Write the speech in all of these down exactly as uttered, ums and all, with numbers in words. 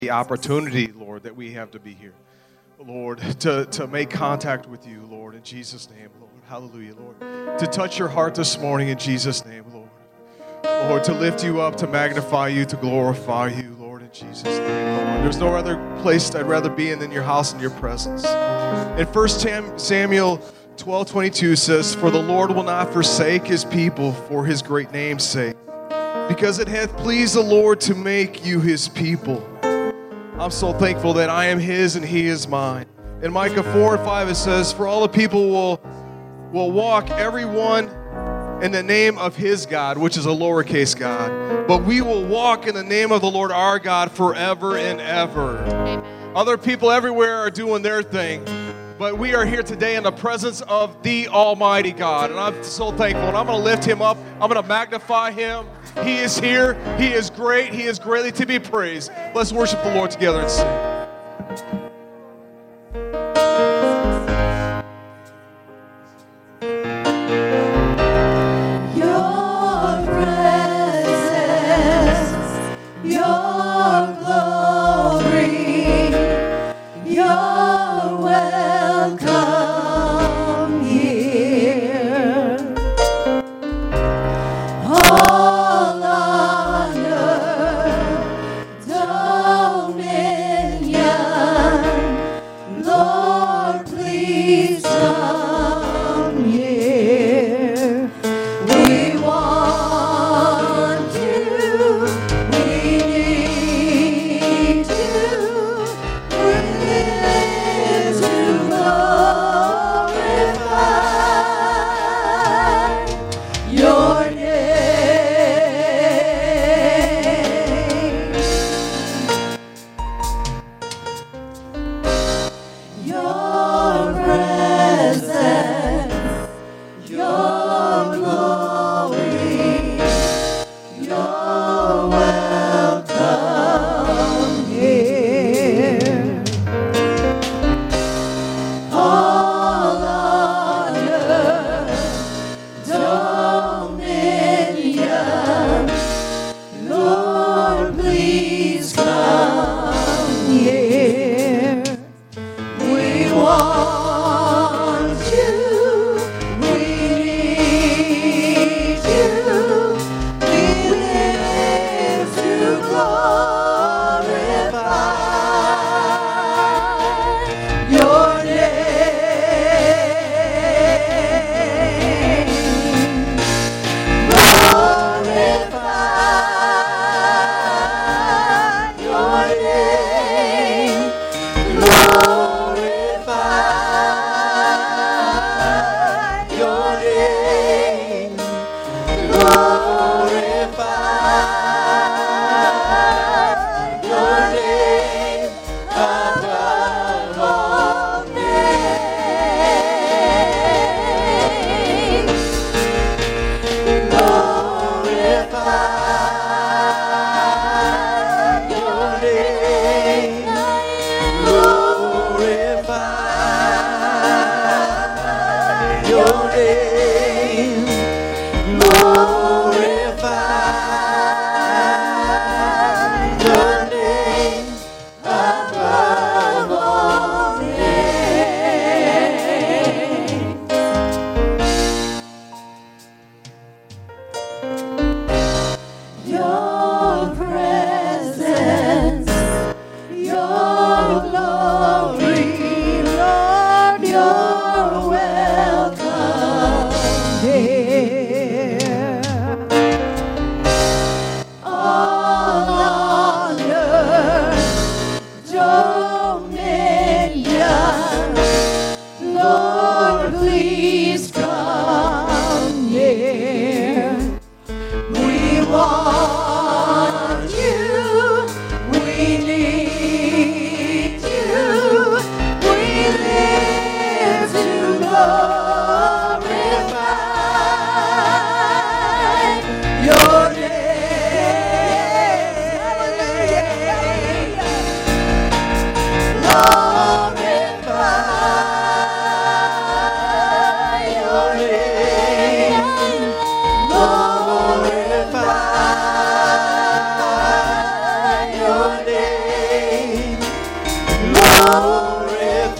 the opportunity, Lord, that we have to be here. Lord, to, to make contact with you, Lord, in Jesus' name, Lord. Hallelujah, Lord. To touch your heart this morning in Jesus' name, Lord. Lord, to lift you up, to magnify you, to glorify you, Lord, in Jesus' name, Lord. There's no other place I'd rather be in than your house and your presence. In First Samuel twelve twenty-two says, "For the Lord will not forsake his people for his great name's sake, because it hath pleased the Lord to make you his people." I'm so thankful that I am his and he is mine. In Micah four and five it says, "For all the people will, will walk, every one in the name of his God," which is a lowercase God. "But we will walk in the name of the Lord our God forever and ever." Amen. Other people everywhere are doing their thing, but we are here today in the presence of the Almighty God. And I'm so thankful. And I'm going to lift him up. I'm going to magnify him. He is here. He is great. He is greatly to be praised. Let's worship the Lord together and sing.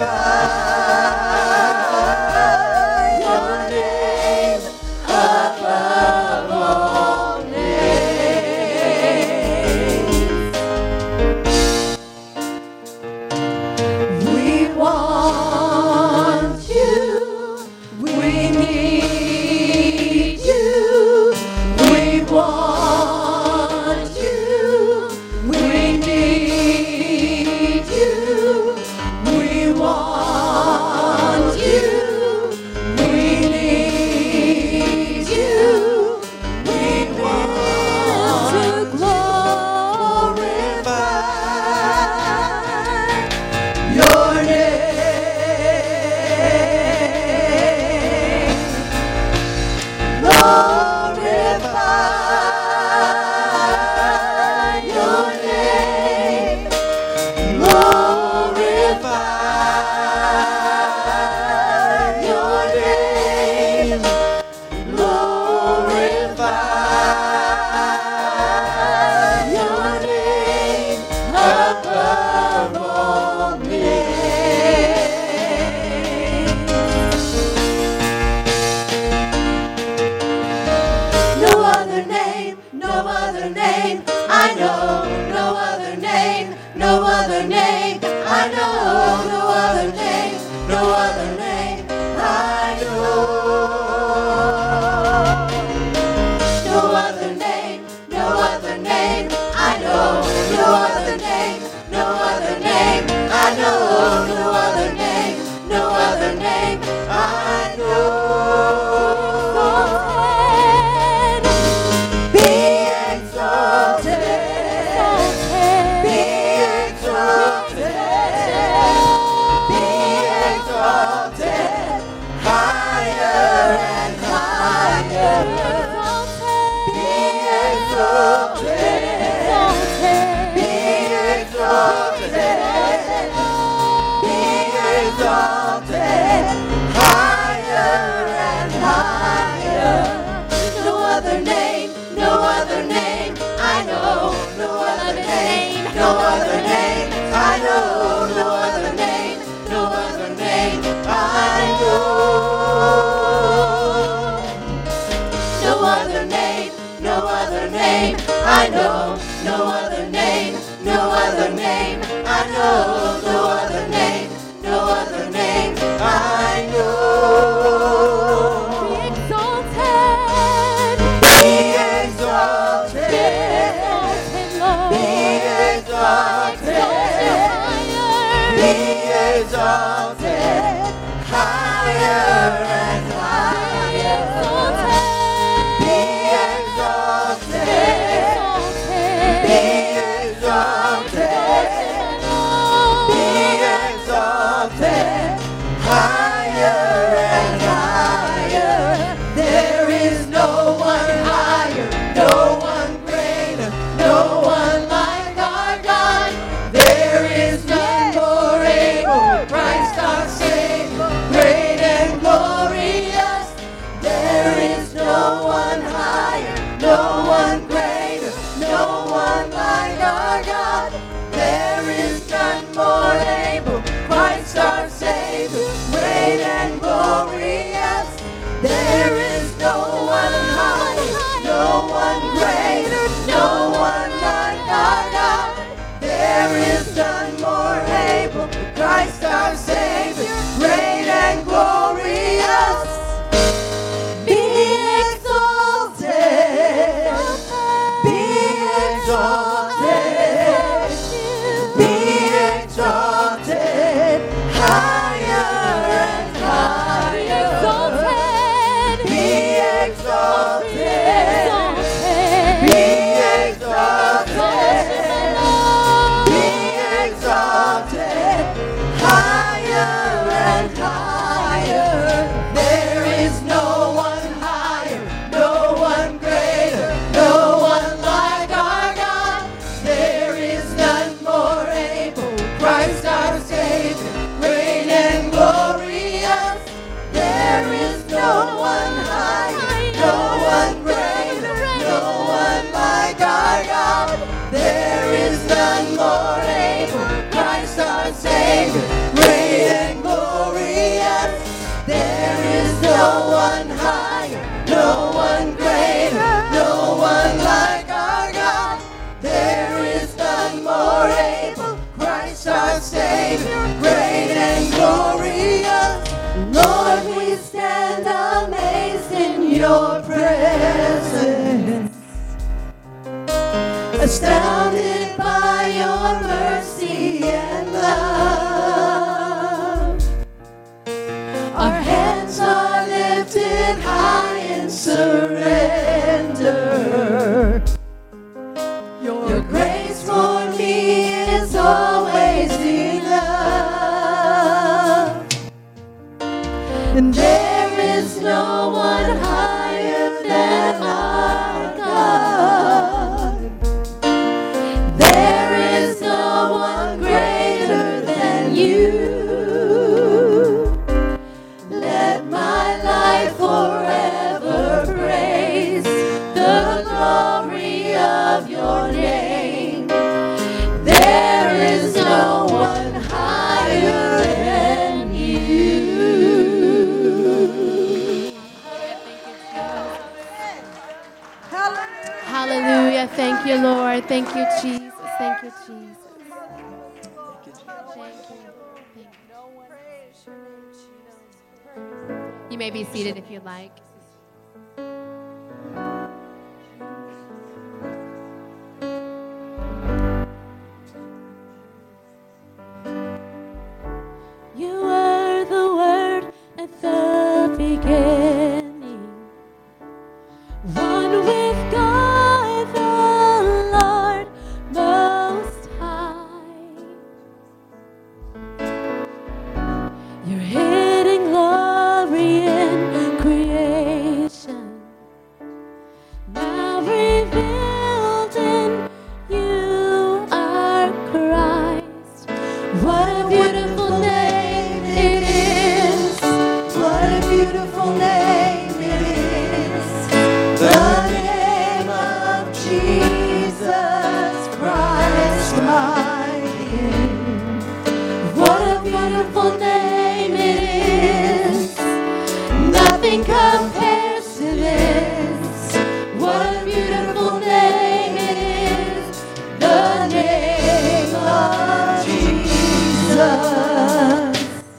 There is none more able, Christ our Savior, great and higher, no one greater, no one like our God. There is none more able, Christ our Savior, great and glorious. Lord, we stand amazed in your presence, astounded by your mercy and love. Our hands are lifted high in surrender. Your grace for me is always enough. And there is no one higher than our God. There is no one greater than you. Let my life forever praise the glory of your name. There is no one higher than you. Hallelujah. Thank you, Lord. Thank you, Jesus. Thank you, Jesus. Thank you. Thank you. You may be seated if you'd like. You were the Word at the beginning, one with God the Lord Most High. Your hidden glory in creation, now revealed in you are Christ. What a beautiful name it is. What a beautiful name it is. The name of Jesus Christ, my King. What a beautiful name it is. Nothing compares to this. What a beautiful name it is. The name of Jesus.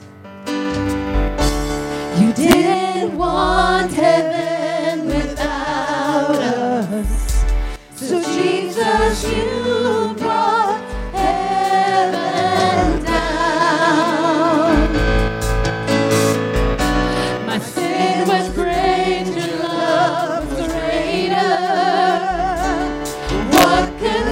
You didn't want heaven without us, so Jesus, you brought heaven down. My sin was great, your love was greater. What can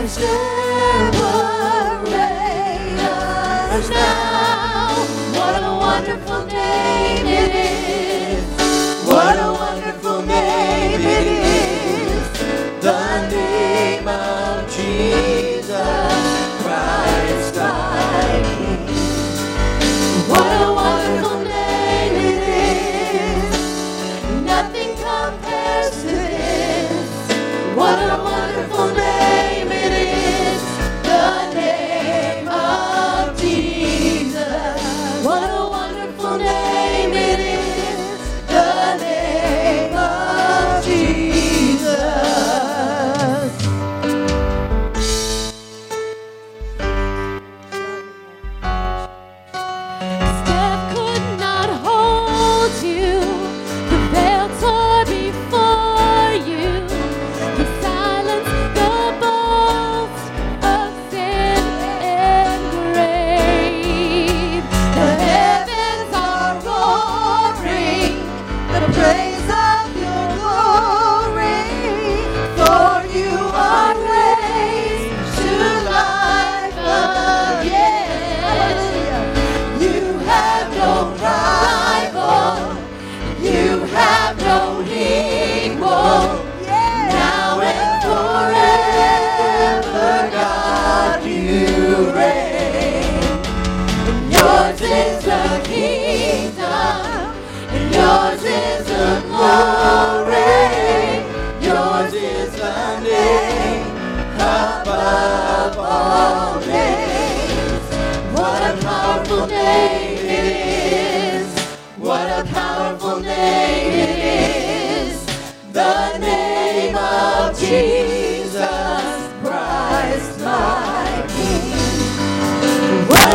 separate us now? What a wonderful name it is. What a wonderful name it is. The name of Jesus Christ, my King. What a wonderful name it is. Nothing compares to this. What a wonderful name it is. The name of Jesus. What a wonderful name it is. The name of Jesus. Death could not hold you. The veil tore before you. You silenced the boast of sin and grave. The heavens are roaring the praise of your glory. For you are raised to life again. You have no rival. You have no equal. Now and forever, God, you reign. Yours is the kingdom, and yours is the glory. Yours is the name above all names. What a powerful name it is. What a powerful name it is.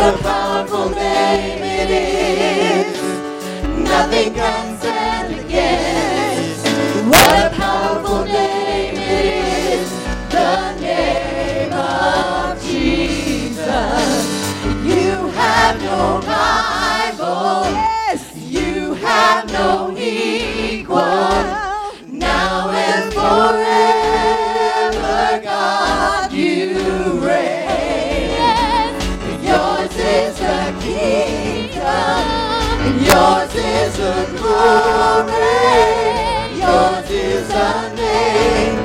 a powerful name it is. Nothing can stand against. What a powerful name it is. The name of Jesus. You have no rival. Yes. You have no equal. Now and forever, God, you reign. Yours is the kingdom. Yours is the glory. Yours is the name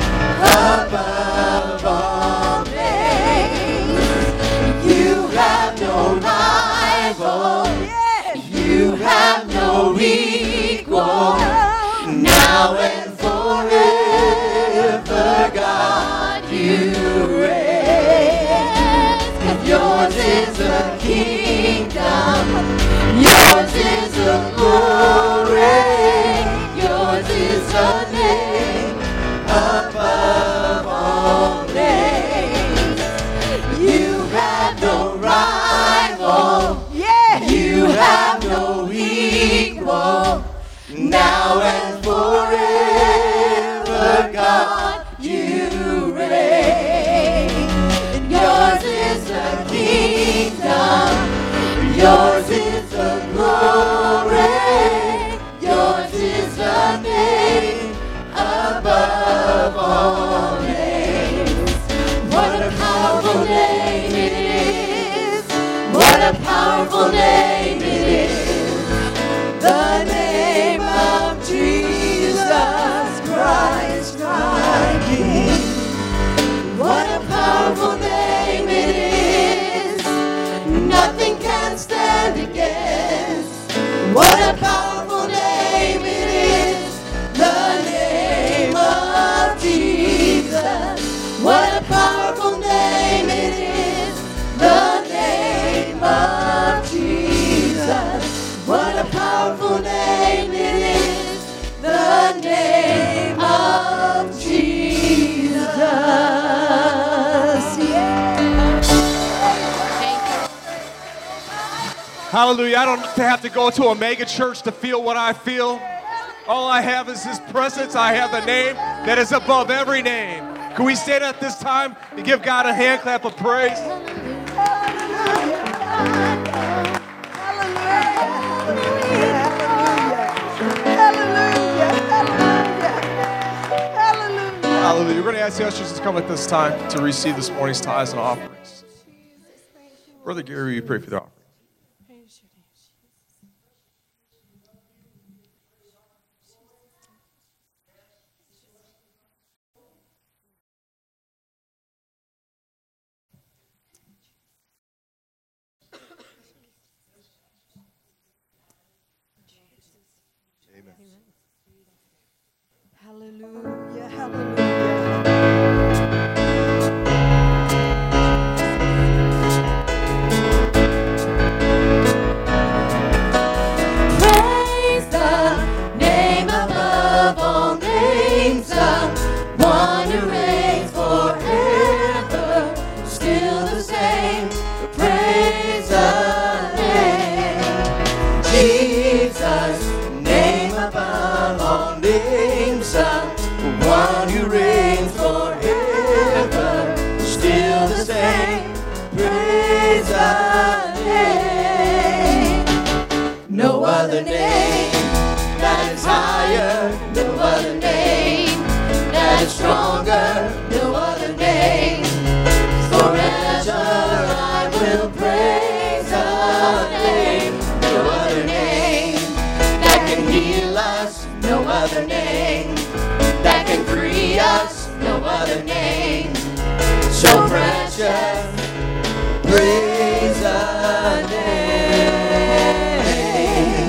above all names. You have no rival. You have no equal. Now and forever, God, you reign. Yours is the kingdom. Yours is the glory. Yours is the name above all names. You have no rival. Yeah. You have no equal. Now and forever, God, you reign. Yours is the kingdom. Yours is the glory. Yours is the name above all names. What a powerful name it is. What a powerful name it is. The name of Jesus Christ, my King. What a powerful name it is. Nothing can stand against. What a powerful name it is. The name of Jesus. What a powerful name it is. The name of Jesus. What a powerful name it is. The name of Jesus. Yeah. Hallelujah. I don't have to go to a mega church to feel what I feel. All I have is His presence. I have the name that is above every name. Can we stand at this time and give God a hand clap of praise? Hallelujah. We're going to ask the ushers to come at this time to receive this morning's tithes and offerings. Brother Gary, will you pray for the offering? Hallelujah, hallelujah. Praise the name above all names, the one who reigns forever, still the same. Praise the name, Jesus, name above all names, the one who reigns forever, still the same. Praise the name. No other name that is higher, no other name that is stronger, no other name. Forever I will praise the name. No other name that can heal us, no other name that can free us, no other name so precious. Praise the name.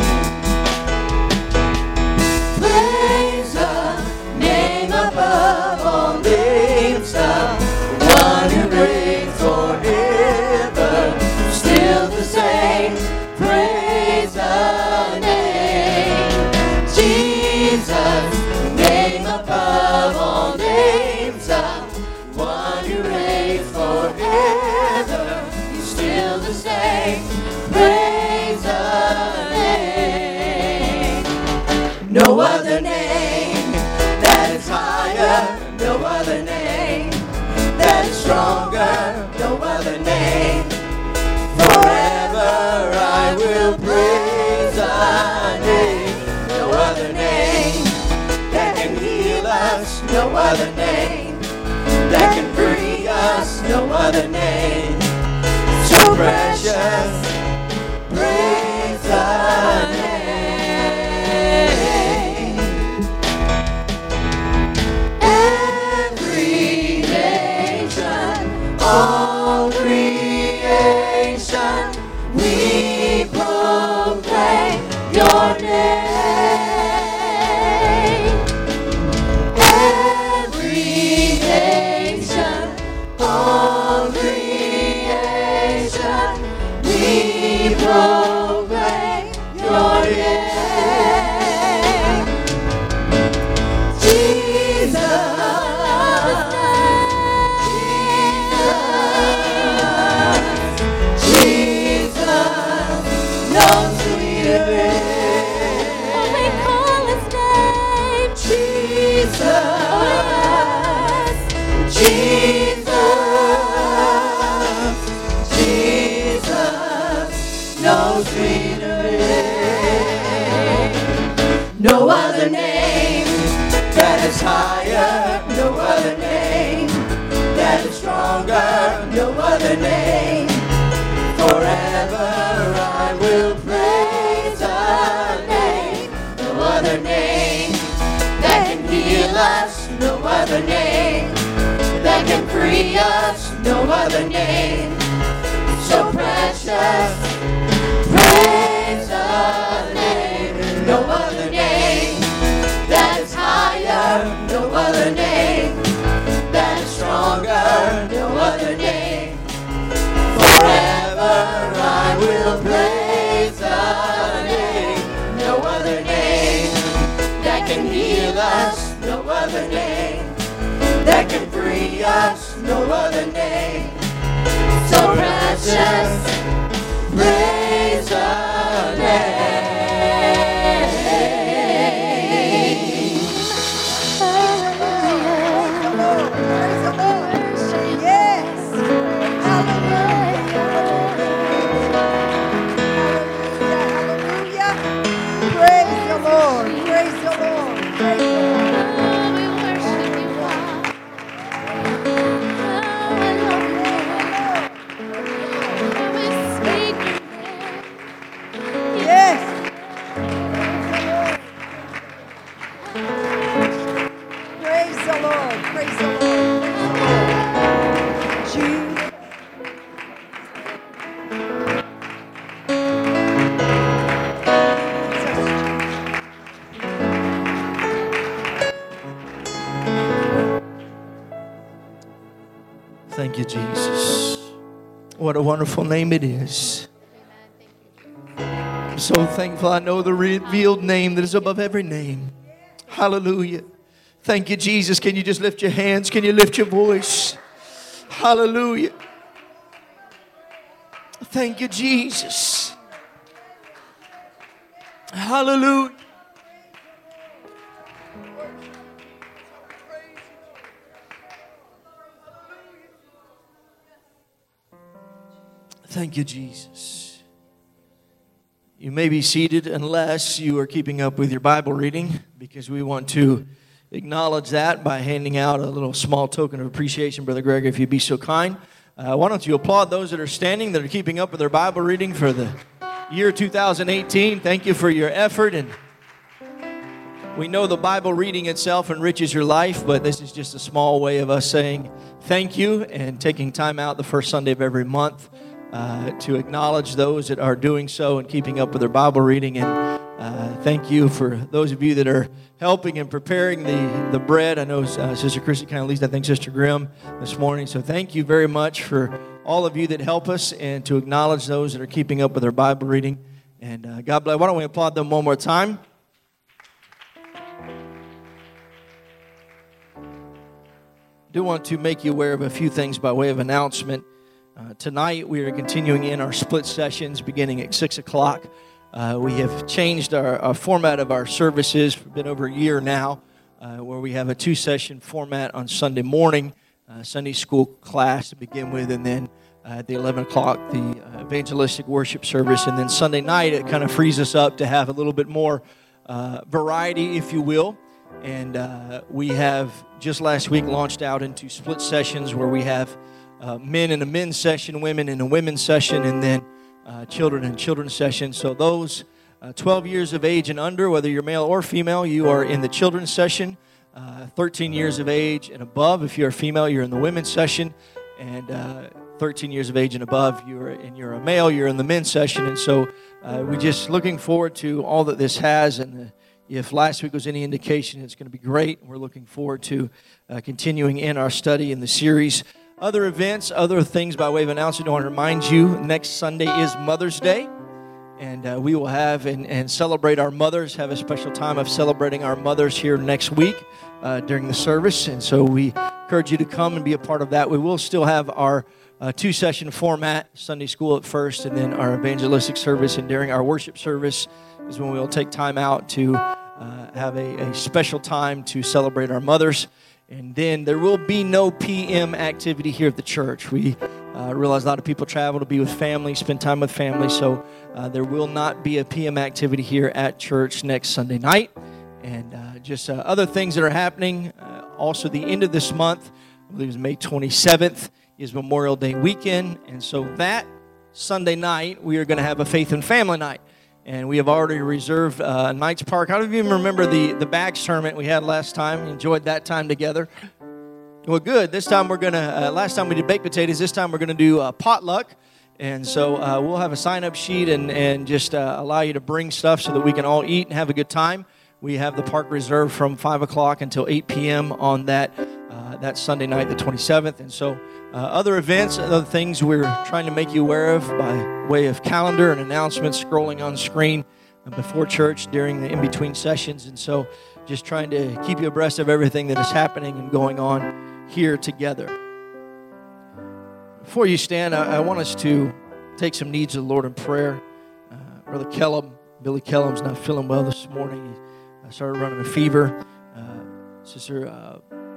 Praise the name above all names, the one who reigns forever, still the same. Praise the name, Jesus, name above all names, the one who reigns forever, he's still the Jesus' name. Praise the name. No other name that is higher. No other name that is stronger. No other name. Forever I will praise thy name. No other name that can heal us. No other name that can free us. No other name so precious. Praise thy name. Every nation, all creation, we proclaim your name. Every nation, all creation, we proclaim your name. No other name that is higher, no other name that is stronger, no other name. Forever I will praise thy name. No other name that can heal us, no other name that can free us, no other name so precious. Praise thy name. No other name that is higher, no other name that is stronger, no other name. Forever I will praise thy name. No other name that can heal us, no other name that can free us, no other name so precious. Praise thy name. Thank you, Jesus. What a wonderful name it is. I'm so thankful I know the revealed name that is above every name. Hallelujah. Thank you, Jesus. Can you just lift your hands? Can you lift your voice? Hallelujah. Thank you, Jesus. Hallelujah. Thank you, Jesus. You may be seated unless you are keeping up with your Bible reading, because we want to acknowledge that by handing out a little small token of appreciation. Brother Greg, if you'd be so kind. Uh, why don't you applaud those that are standing, that are keeping up with their Bible reading for the year two thousand eighteen. Thank you for your effort. And we know the Bible reading itself enriches your life, but this is just a small way of us saying thank you and taking time out the first Sunday of every month Uh, to acknowledge those that are doing so and keeping up with their Bible reading. And uh, thank you for those of you that are helping and preparing the, the bread. I know uh, Sister Chrissy kind of leads, I think, Sister Grimm this morning. So thank you very much for all of you that help us, and to acknowledge those that are keeping up with their Bible reading. And uh, God bless. Why don't we applaud them one more time? I do want to make you aware of a few things by way of announcement. Uh, tonight we are continuing in our split sessions beginning at six o'clock. Uh, we have changed our, our format of our services for a bit over a year now, uh, where we have a two-session format on Sunday morning, uh, Sunday school class to begin with, and then uh, at the eleven o'clock, the uh, evangelistic worship service. And then Sunday night, it kind of frees us up to have a little bit more uh, variety, if you will. And uh, we have just last week launched out into split sessions where we have uh, men in a men's session, women in a women's session, and then uh, children in children's session. So those uh, twelve years of age and under, whether you're male or female, you are in the children's session. Uh, thirteen years of age and above, if you're a female, you're in the women's session. And uh, thirteen years of age and above, you're and you're a male, you're in the men's session. And so uh, we're just looking forward to all that this has. And the, if last week was any indication, it's going to be great. We're looking forward to uh, continuing in our study in the series. Other events, other things by way of announcement, I want to remind you, next Sunday is Mother's Day. And uh, we will have and, and celebrate our mothers, have a special time of celebrating our mothers here next week uh, during the service. And so we encourage you to come and be a part of that. We will still have our uh, two-session format, Sunday school at first, and then our evangelistic service. And during our worship service is when we will take time out to uh, have a, a special time to celebrate our mothers. And then there will be no P M activity here at the church. We uh, realize a lot of people travel to be with family, spend time with family, so uh, there will not be a P M activity here at church next Sunday night. And uh, just uh, other things that are happening. Uh, also, the end of this month, I believe it's May twenty-seventh, is Memorial Day weekend. And so that Sunday night, we are going to have a Faith and Family Night. And we have already reserved uh, Knights Park. How do you even remember the, the bags tournament we had last time? Enjoyed that time together. Well, good. This time we're going to, uh, last time we did baked potatoes, this time we're going to do uh, potluck. And so uh, we'll have a sign-up sheet and, and just uh, allow you to bring stuff so that we can all eat and have a good time. We have the park reserved from five o'clock until eight p.m. on that uh, that Sunday night, the twenty-seventh. And so uh, other events, other things we're trying to make you aware of by way of calendar and announcements scrolling on screen before church during the in-between sessions. And so just trying to keep you abreast of everything that is happening and going on here together. Before you stand, I, I want us to take some needs of the Lord in prayer. Uh, Brother Kellum, Billy Kellum's not feeling well this morning. He uh, started running a fever. Uh, Sister uh,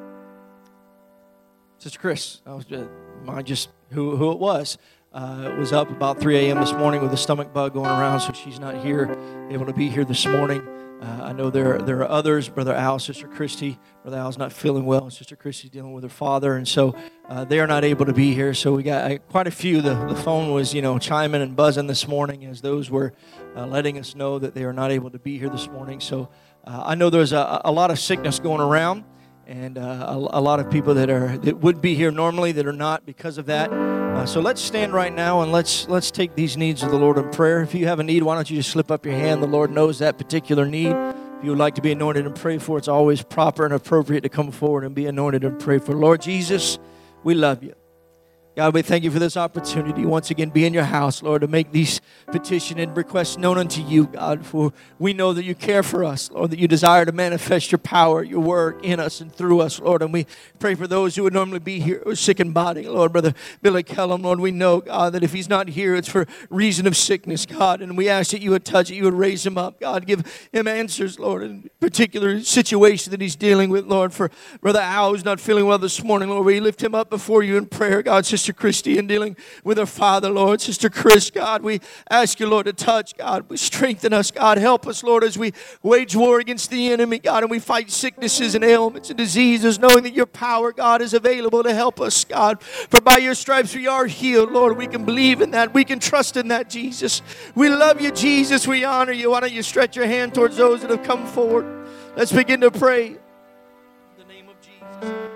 Sister Chris, I was uh, mind just who who it was. Uh, was up about three a.m. this morning with a stomach bug going around, so she's not here, able to be here this morning. Uh, I know there, there are others, Brother Al, Sister Christy. Brother Al's not feeling well, and Sister Christy's dealing with her father, and so uh, they are not able to be here. So we got uh, quite a few. The, the phone was, you know, chiming and buzzing this morning as those were uh, letting us know that they are not able to be here this morning. So uh, I know there's a, a lot of sickness going around, and uh, a, a lot of people that are that would be here normally that are not because of that. Uh, so let's stand right now and let's let's take these needs of the Lord in prayer. If you have a need, why don't you just slip up your hand? The Lord knows that particular need. If you would like to be anointed and prayed for, it's always proper and appropriate to come forward and be anointed and prayed for. Lord Jesus, we love you. God, we thank you for this opportunity once again be in your house, Lord, to make these petition and requests known unto you, God, for we know that you care for us, Lord, that you desire to manifest your power, your work in us and through us, Lord, and we pray for those who would normally be here who are sick in body, Lord, Brother Billy Kellum, Lord, we know, God, that if he's not here, it's for reason of sickness, God, and we ask that you would touch it, you would raise him up, God, give him answers, Lord, in particular situation that he's dealing with, Lord, for Brother Al, who's not feeling well this morning, Lord, we lift him up before you in prayer, God, Sister Sister Christy and dealing with her father, Lord. Sister Chris, God, we ask you, Lord, to touch, God. We strengthen us, God. Help us, Lord, as we wage war against the enemy, God, and we fight sicknesses and ailments and diseases, knowing that your power, God, is available to help us, God. For by your stripes we are healed, Lord. We can believe in that. We can trust in that, Jesus. We love you, Jesus. We honor you. Why don't you stretch your hand towards those that have come forward? Let's begin to pray. In the name of Jesus.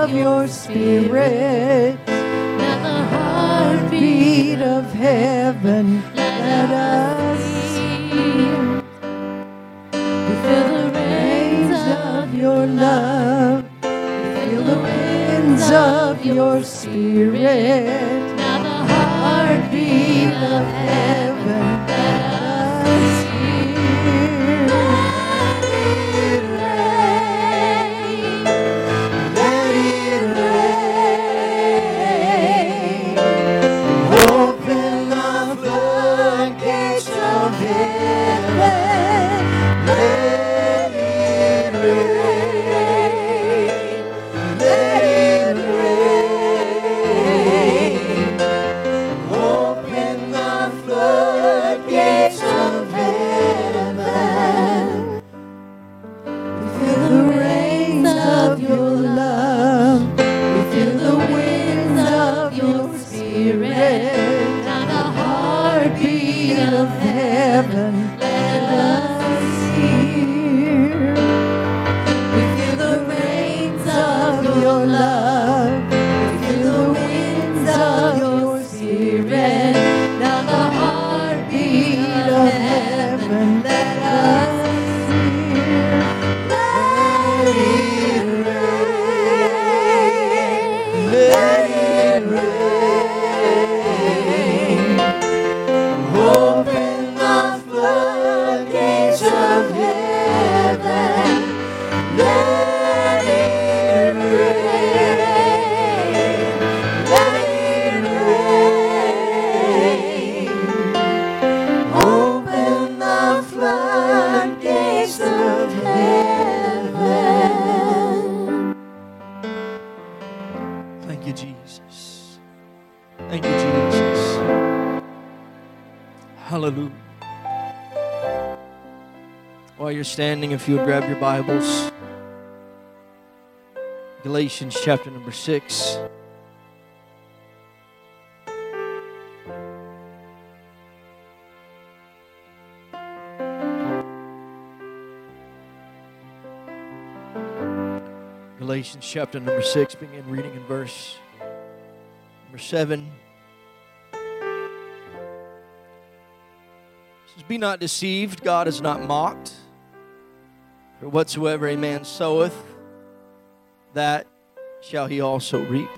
of your Spirit. Now the heartbeat Beat of heaven, let us hear. We feel the rains of your love. Feel the winds of your Spirit. Now the heartbeat of heaven, let us hear. Let it rain. Open the floodgates of heaven. Let it rain. Let it rain. Open the floodgates of heaven. We feel the rains of your love. We feel the winds of your Spirit. Now the heartbeat Of heaven, let us hear. We feel the rains of your love. We feel the winds of your Spirit. Now the heartbeat of heaven, let us hear. Let it rain. Let it rain. Open the floodgates of heaven. Let it rain. Let it rain. Open the floodgates of heaven. Thank you, Jesus. Thank you, Jesus. Hallelujah. While you're standing, if you would grab your Bibles, Galatians chapter number six. Galatians chapter number six, begin reading in verse number seven. It says, be not deceived, God is not mocked. For whatsoever a man soweth, that shall he also reap.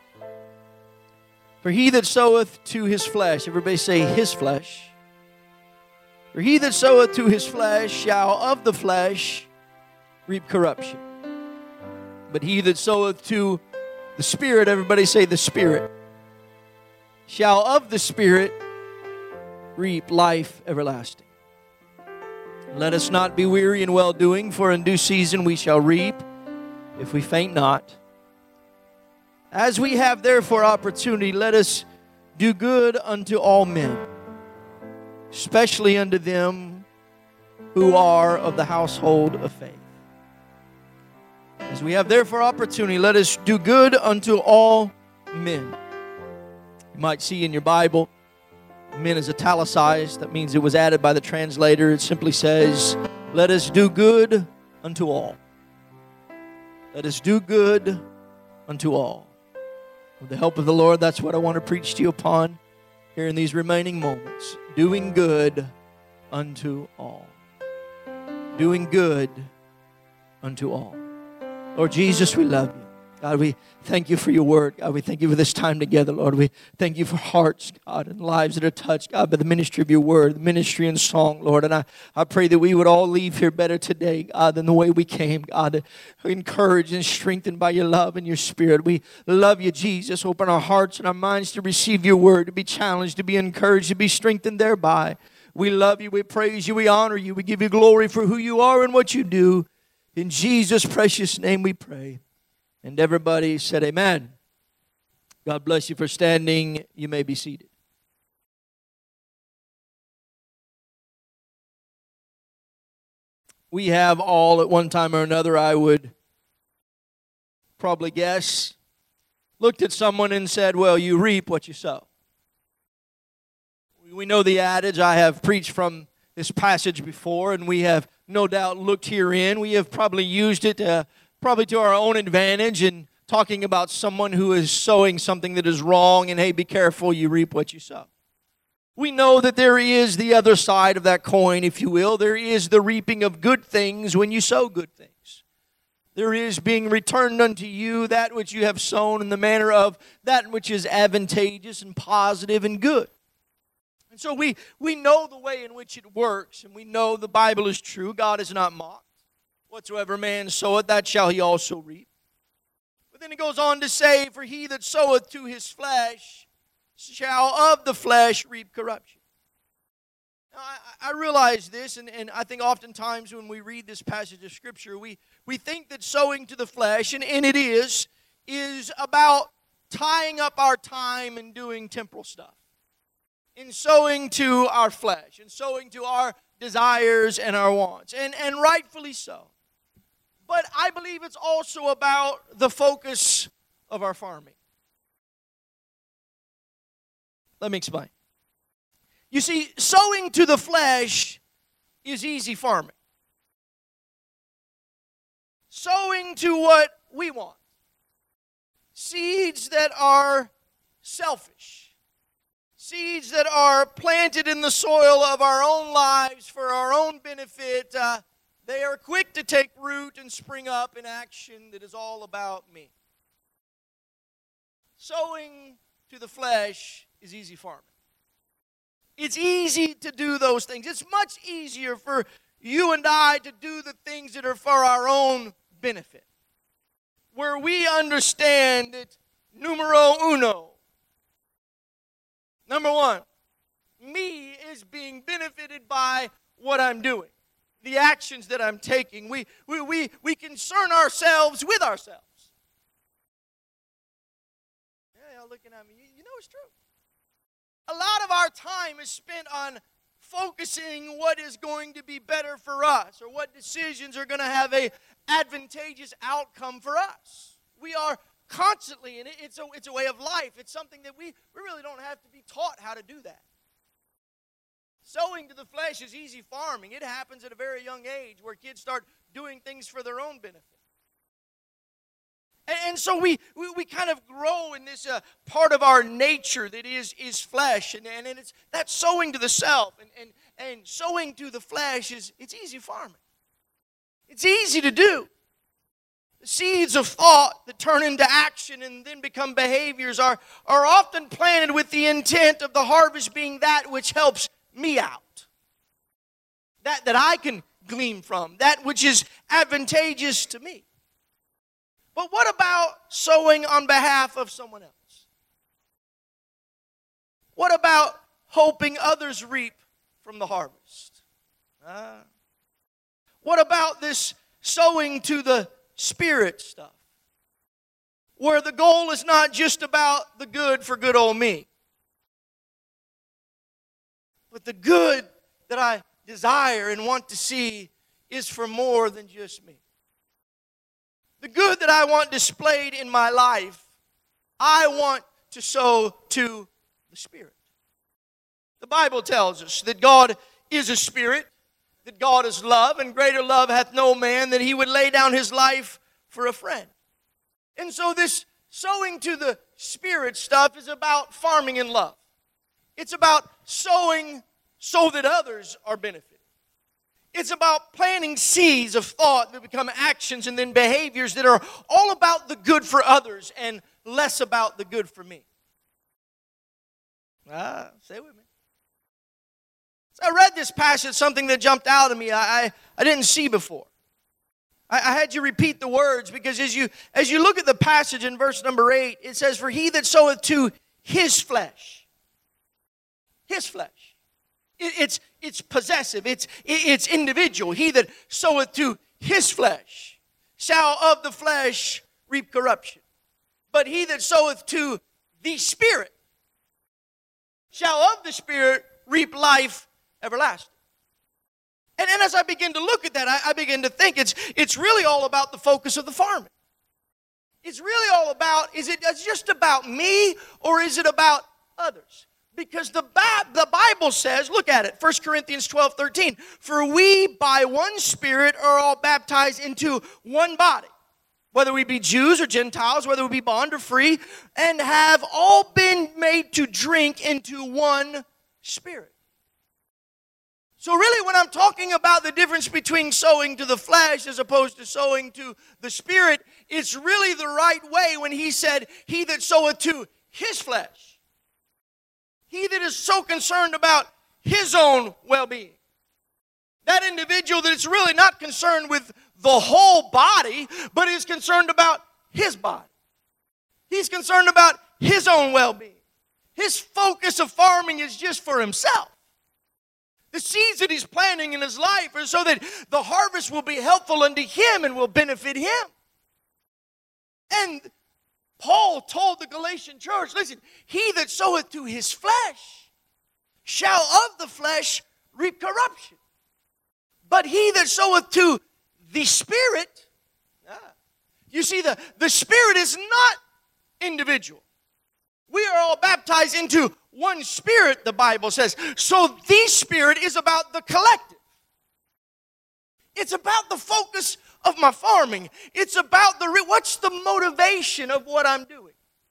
For he that soweth to his flesh, everybody say his flesh. For he that soweth to his flesh shall of the flesh reap corruption. But he that soweth to the Spirit, everybody say the Spirit, shall of the Spirit reap life everlasting. Let us not be weary in well-doing, for in due season we shall reap, if we faint not. As we have therefore opportunity, let us do good unto all men, especially unto them who are of the household of faith. As we have therefore opportunity, let us do good unto all men. You might see in your Bible, men is italicized. That means it was added by the translator. It simply says, let us do good unto all. Let us do good unto all. With the help of the Lord, that's what I want to preach to you upon here in these remaining moments. Doing good unto all. Doing good unto all. Lord Jesus, we love you. God, we thank you for your word. God, we thank you for this time together, Lord. We thank you for hearts, God, and lives that are touched, God, by the ministry of your word, the ministry and song, Lord. And I, I pray that we would all leave here better today, God, than the way we came, God, encouraged and strengthened by your love and your spirit. We love you, Jesus. Open our hearts and our minds to receive your word, to be challenged, to be encouraged, to be strengthened thereby. We love you. We praise you. We honor you. We give you glory for who you are and what you do. In Jesus' precious name we pray. And everybody said amen. God bless you for standing. You may be seated. We have all at one time or another, I would probably guess, looked at someone and said, well, you reap what you sow. We know the adage. I have preached from this passage before, and we have no doubt looked herein. We have probably used it uh, probably to our own advantage and talking about someone who is sowing something that is wrong, and hey, be careful, you reap what you sow. We know that there is the other side of that coin, if you will. There is the reaping of good things when you sow good things. There is being returned unto you that which you have sown in the manner of that which is advantageous and positive and good. And so we, we know the way in which it works, and we know the Bible is true. God is not mocked. Whatsoever man soweth, that shall he also reap. But then it goes on to say, for he that soweth to his flesh shall of the flesh reap corruption. Now, I, I realize this, and, and I think oftentimes when we read this passage of Scripture, we, we think that sowing to the flesh, and, and it is, is about tying up our time and doing temporal stuff. In sowing to our flesh, and sowing to our desires and our wants, and, and rightfully so. But I believe it's also about the focus of our farming. Let me explain. You see, sowing to the flesh is easy farming. Sowing to what we want. Seeds that are selfish. Seeds that are planted in the soil of our own lives for our own benefit. Uh, they are quick to take root and spring up in action that is all about me. Sowing to the flesh is easy farming. It's easy to do those things. It's much easier for you and I to do the things that are for our own benefit. Where we understand that numero uno, number one, me is being benefited by what I'm doing, the actions that I'm taking. We, we, we, we concern ourselves with ourselves. Yeah, y'all looking at me. You, you know it's true. A lot of our time is spent on focusing what is going to be better for us or what decisions are going to have a advantageous outcome for us. We are constantly, and it's a, it's a way of life. It's something that we, we really don't have to be taught how to do that. Sowing to the flesh is easy farming. It happens at a very young age where kids start doing things for their own benefit. And, and so we, we, we kind of grow in this uh, part of our nature that is, is flesh. And, and, and it's that's sowing to the self. And, and, and sowing to the flesh is it's easy farming. It's easy to do. The seeds of thought that turn into action and then become behaviors are, are often planted with the intent of the harvest being that which helps me out. That, that I can glean from. That which is advantageous to me. But what about sowing on behalf of someone else? What about hoping others reap from the harvest? Uh, what about this sowing to the Spirit stuff? Where the goal is not just about the good for good old me. But the good that I desire and want to see is for more than just me. The good that I want displayed in my life, I want to sow to the Spirit. The Bible tells us that God is a Spirit, that God is love, and greater love hath no man that he would lay down his life for a friend. And so this sowing to the Spirit stuff is about farming in love. It's about sowing so that others are benefited. It's about planting seeds of thought that become actions and then behaviors that are all about the good for others and less about the good for me. Ah, say with me. So I read this passage, something that jumped out at me I, I, I didn't see before. I, I had you repeat the words because as you, as you look at the passage in verse number eight, it says, for he that soweth to his flesh. His flesh. It, it's, it's possessive. It's, it, it's individual. He that soweth to his flesh shall of the flesh reap corruption. But he that soweth to the Spirit shall of the Spirit reap life everlasting. And, and as I begin to look at that, I, I begin to think it's, it's really all about the focus of the farming. It's really all about, is it just about me or is it about others? Because the, the Bible says, look at it, First Corinthians twelve thirteen, for we by one Spirit are all baptized into one body. whether we be Jews or Gentiles, whether we be bond or free, and have all been made to drink into one Spirit. So really, when I'm talking about the difference between sowing to the flesh as opposed to sowing to the Spirit, it's really the right way when he said, he that soweth to his flesh. He that is so concerned about his own well-being. That individual that is really not concerned with the whole body, but is concerned about his body. He's concerned about his own well-being. His focus of farming is just for himself. The seeds that he's planting in his life are so that the harvest will be helpful unto him and will benefit him. And Paul told the Galatian church, listen, he that soweth to his flesh shall of the flesh reap corruption. But he that soweth to the Spirit, ah, you see, the, the Spirit is not individual. We are all baptized into one Spirit, the Bible says. So the Spirit is about the collective. It's about the focus of my farming. It's about the, what's the motivation of what I'm doing?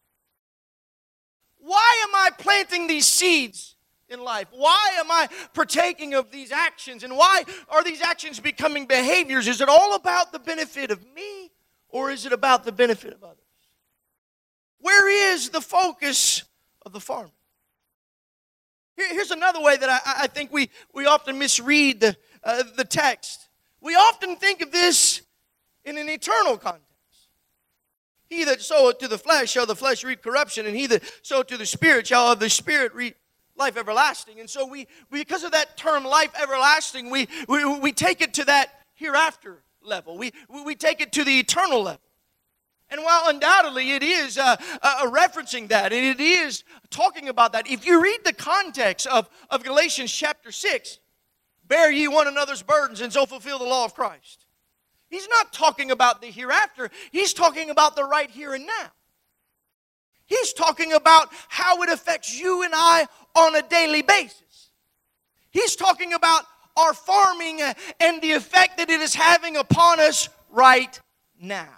Why am I planting these seeds in life? Why am I partaking of these actions? And why are these actions becoming behaviors? Is it all about the benefit of me, or is it about the benefit of others? Where is the focus of the farmer? Here, here's another way that I, I think we, we often misread the, uh, the text. We often think of this in an eternal context. He that soweth to the flesh shall the flesh reap corruption, and he that soweth to the Spirit shall of the Spirit reap life everlasting. And so we, we because of that term life everlasting, we, we, we take it to that hereafter level. We, we take it to the eternal level. And while undoubtedly it is uh, uh, referencing that, and it is talking about that, if you read the context of, of Galatians chapter six, bear ye one another's burdens and so fulfill the law of Christ. He's not talking about the hereafter. He's talking about the right here and now. He's talking about how it affects you and I on a daily basis. He's talking about our farming and the effect that it is having upon us right now.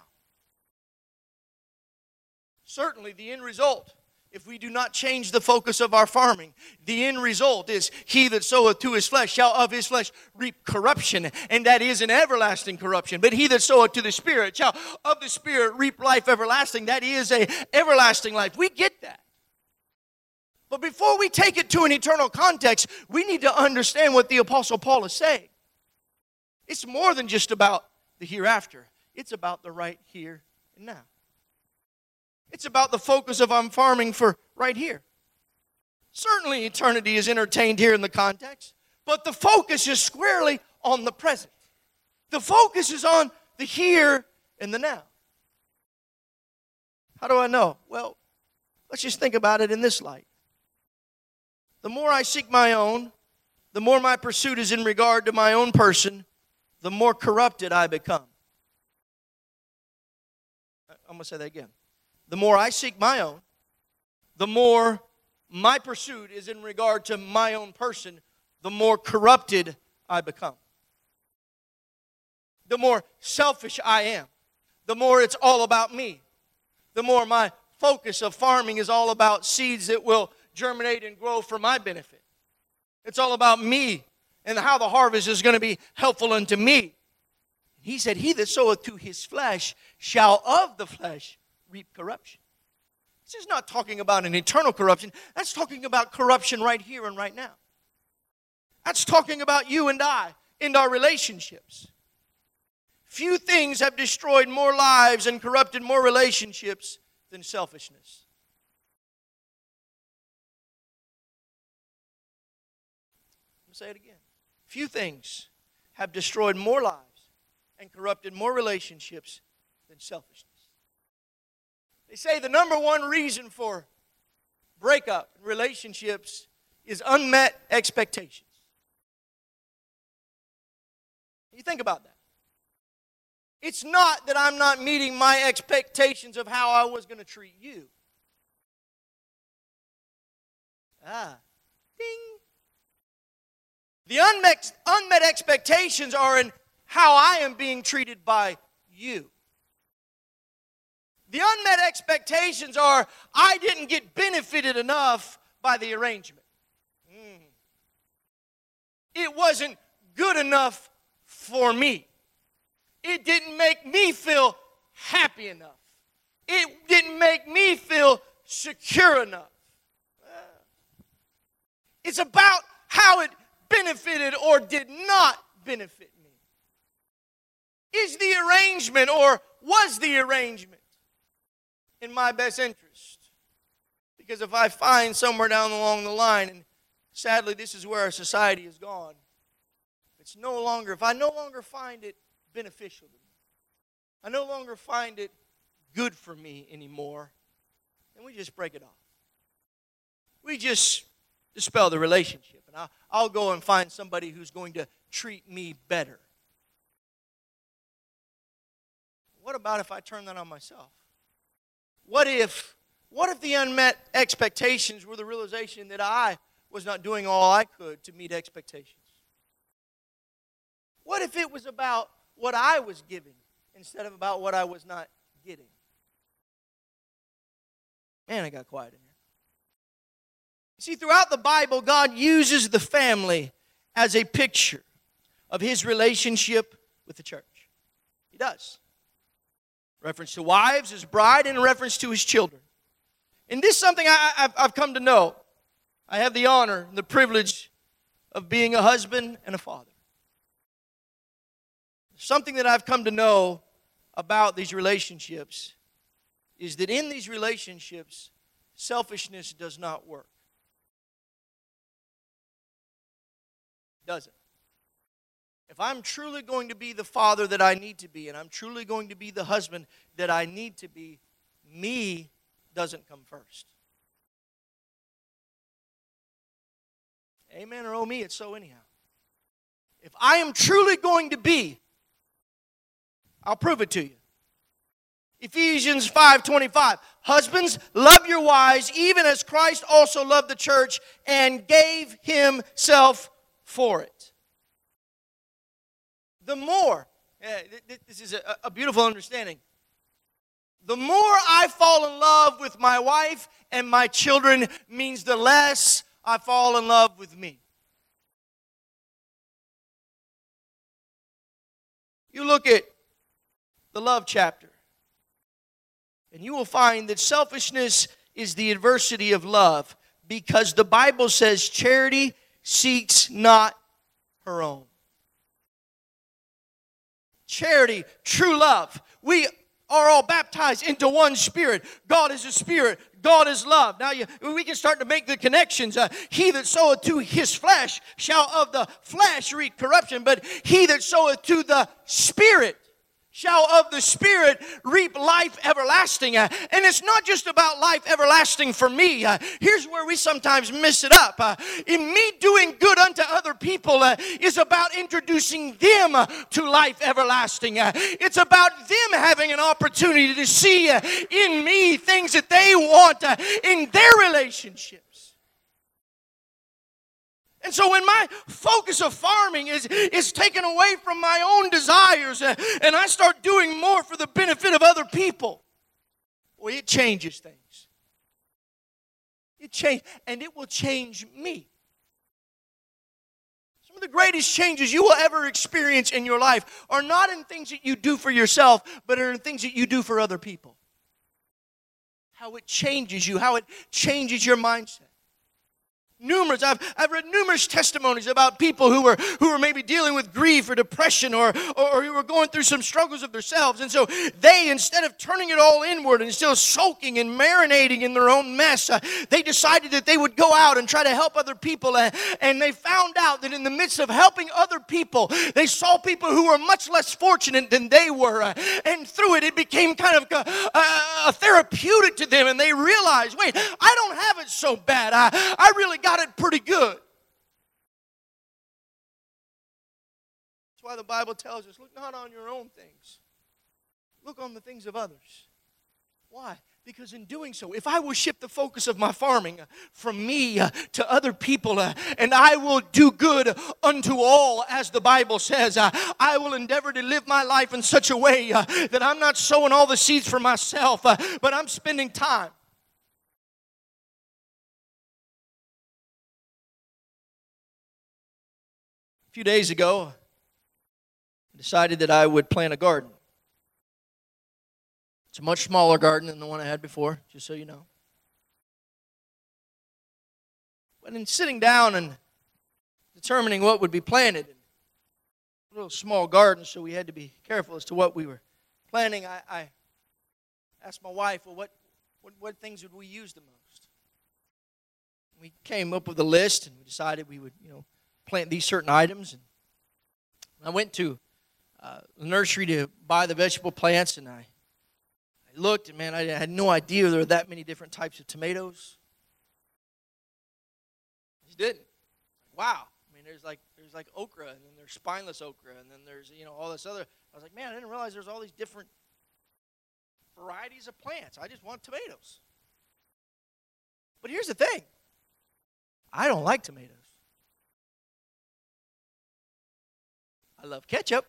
Certainly, the end result, if we do not change the focus of our farming, the end result is he that soweth to his flesh shall of his flesh reap corruption, and that is an everlasting corruption. But he that soweth to the Spirit shall of the Spirit reap life everlasting. That is a everlasting life. We get that. But before we take it to an eternal context, we need to understand what the Apostle Paul is saying. It's more than just about the hereafter. It's about the right here and now. It's about the focus of I'm farming for right here. Certainly eternity is entertained here in the context, but the focus is squarely on the present. The focus is on the here and the now. How do I know? Well, let's just think about it in this light. The more I seek my own, the more my pursuit is in regard to my own person, the more corrupted I become. I'm going to say that again. The more I seek my own, the more my pursuit is in regard to my own person, the more corrupted I become. The more selfish I am, the more it's all about me. The more my focus of farming is all about seeds that will germinate and grow for my benefit. It's all about me and how the harvest is going to be helpful unto me. He said, he that soweth to his flesh shall of the flesh reap corruption. This is not talking about an eternal corruption. That's talking about corruption right here and right now. That's talking about you and I and our relationships. Few things have destroyed more lives and corrupted more relationships than selfishness. Let me say it again. Few things have destroyed more lives and corrupted more relationships than selfishness. They say the number one reason for breakup in relationships is unmet expectations. You think about that. It's not that I'm not meeting my expectations of how I was going to treat you. Ah, ding. The unmet, unmet expectations are in how I am being treated by you. The unmet expectations are, I didn't get benefited enough by the arrangement. Mm. It wasn't good enough for me. It didn't make me feel happy enough. It didn't make me feel secure enough. It's about how it benefited or did not benefit me. Is the arrangement or was the arrangement in my best interest? Because if I find somewhere down along the line, and sadly this is where our society has gone, it's no longer, if I no longer find it beneficial to me, I no longer find it good for me anymore, then we just break it off. We just dispel the relationship, and I'll, I'll go and find somebody who's going to treat me better. What about if I turn that on myself? What if, what if the unmet expectations were the realization that I was not doing all I could to meet expectations? What if it was about what I was giving instead of about what I was not getting? Man, I got quiet in here. See, throughout the Bible, God uses the family as a picture of His relationship with the church. He does. Reference to wives, His bride, and reference to His children. And this is something I, I've, I've come to know. I have the honor and the privilege of being a husband and a father. Something that I've come to know about these relationships is that in these relationships, selfishness does not work. Doesn't. If I'm truly going to be the father that I need to be, and I'm truly going to be the husband that I need to be, me doesn't come first. Amen or oh me, it's so anyhow. If I am truly going to be, I'll prove it to you. Ephesians five twenty-five. Husbands, love your wives, even as Christ also loved the church and gave Himself for it. The more, this is a, a beautiful understanding. The more I fall in love with my wife and my children means the less I fall in love with me. You look at the love chapter, and you will find that selfishness is the adversity of love, because the Bible says charity seeks not her own. Charity, true love. We are all baptized into one Spirit. God is a Spirit. God is love. Now you, we can start to make the connections. Uh, he that soweth to his flesh shall of the flesh reap corruption, but he that soweth to the Spirit shall of the Spirit reap life everlasting. Uh, and it's not just about life everlasting for me. Uh, here's where we sometimes miss it up. Uh, in me doing good unto other people uh, is about introducing them uh, to life everlasting. Uh, it's about them having an opportunity to see uh, in me things that they want uh, in their relationships. And so when my focus of farming is, is taken away from my own desires uh, and I start doing more for the benefit of other people, well, it changes things. It changes, and it will change me. Some of the greatest changes you will ever experience in your life are not in things that you do for yourself, but are in things that you do for other people. How it changes you, how it changes your mindset. Numerous, I've, I've read numerous testimonies about people who were who were maybe dealing with grief or depression or, or, or who were going through some struggles of themselves. And so they, instead of turning it all inward and still soaking and marinating in their own mess, uh, they decided that they would go out and try to help other people. Uh, and they found out that in the midst of helping other people, they saw people who were much less fortunate than they were. Uh, and through it, it became kind of a, a, a therapeutic to them. And they realized, wait, I don't have it so bad. I, I really got Got it pretty good. That's why the Bible tells us, look not on your own things. Look on the things of others. Why? Because in doing so, if I will shift the focus of my farming from me uh, to other people, uh, and I will do good unto all, as the Bible says, uh, I will endeavor to live my life in such a way uh, that I'm not sowing all the seeds for myself, uh, but I'm spending time. A few days ago, I decided that I would plant a garden. It's a much smaller garden than the one I had before, just so you know. But in sitting down and determining what would be planted, a little small garden, so we had to be careful as to what we were planting, I, I asked my wife, well, what, what, what things would we use the most? We came up with a list, and we decided we would, you know, plant these certain items. And I went to uh, the nursery to buy the vegetable plants, and I I looked, and man, I had no idea there were that many different types of tomatoes. I just didn't. Wow. I mean, there's like there's like okra, and then there's spineless okra, and then there's, you know, all this other. I was like, man, I didn't realize there's all these different varieties of plants. I just want tomatoes. But here's the thing. I don't like tomatoes. I love ketchup.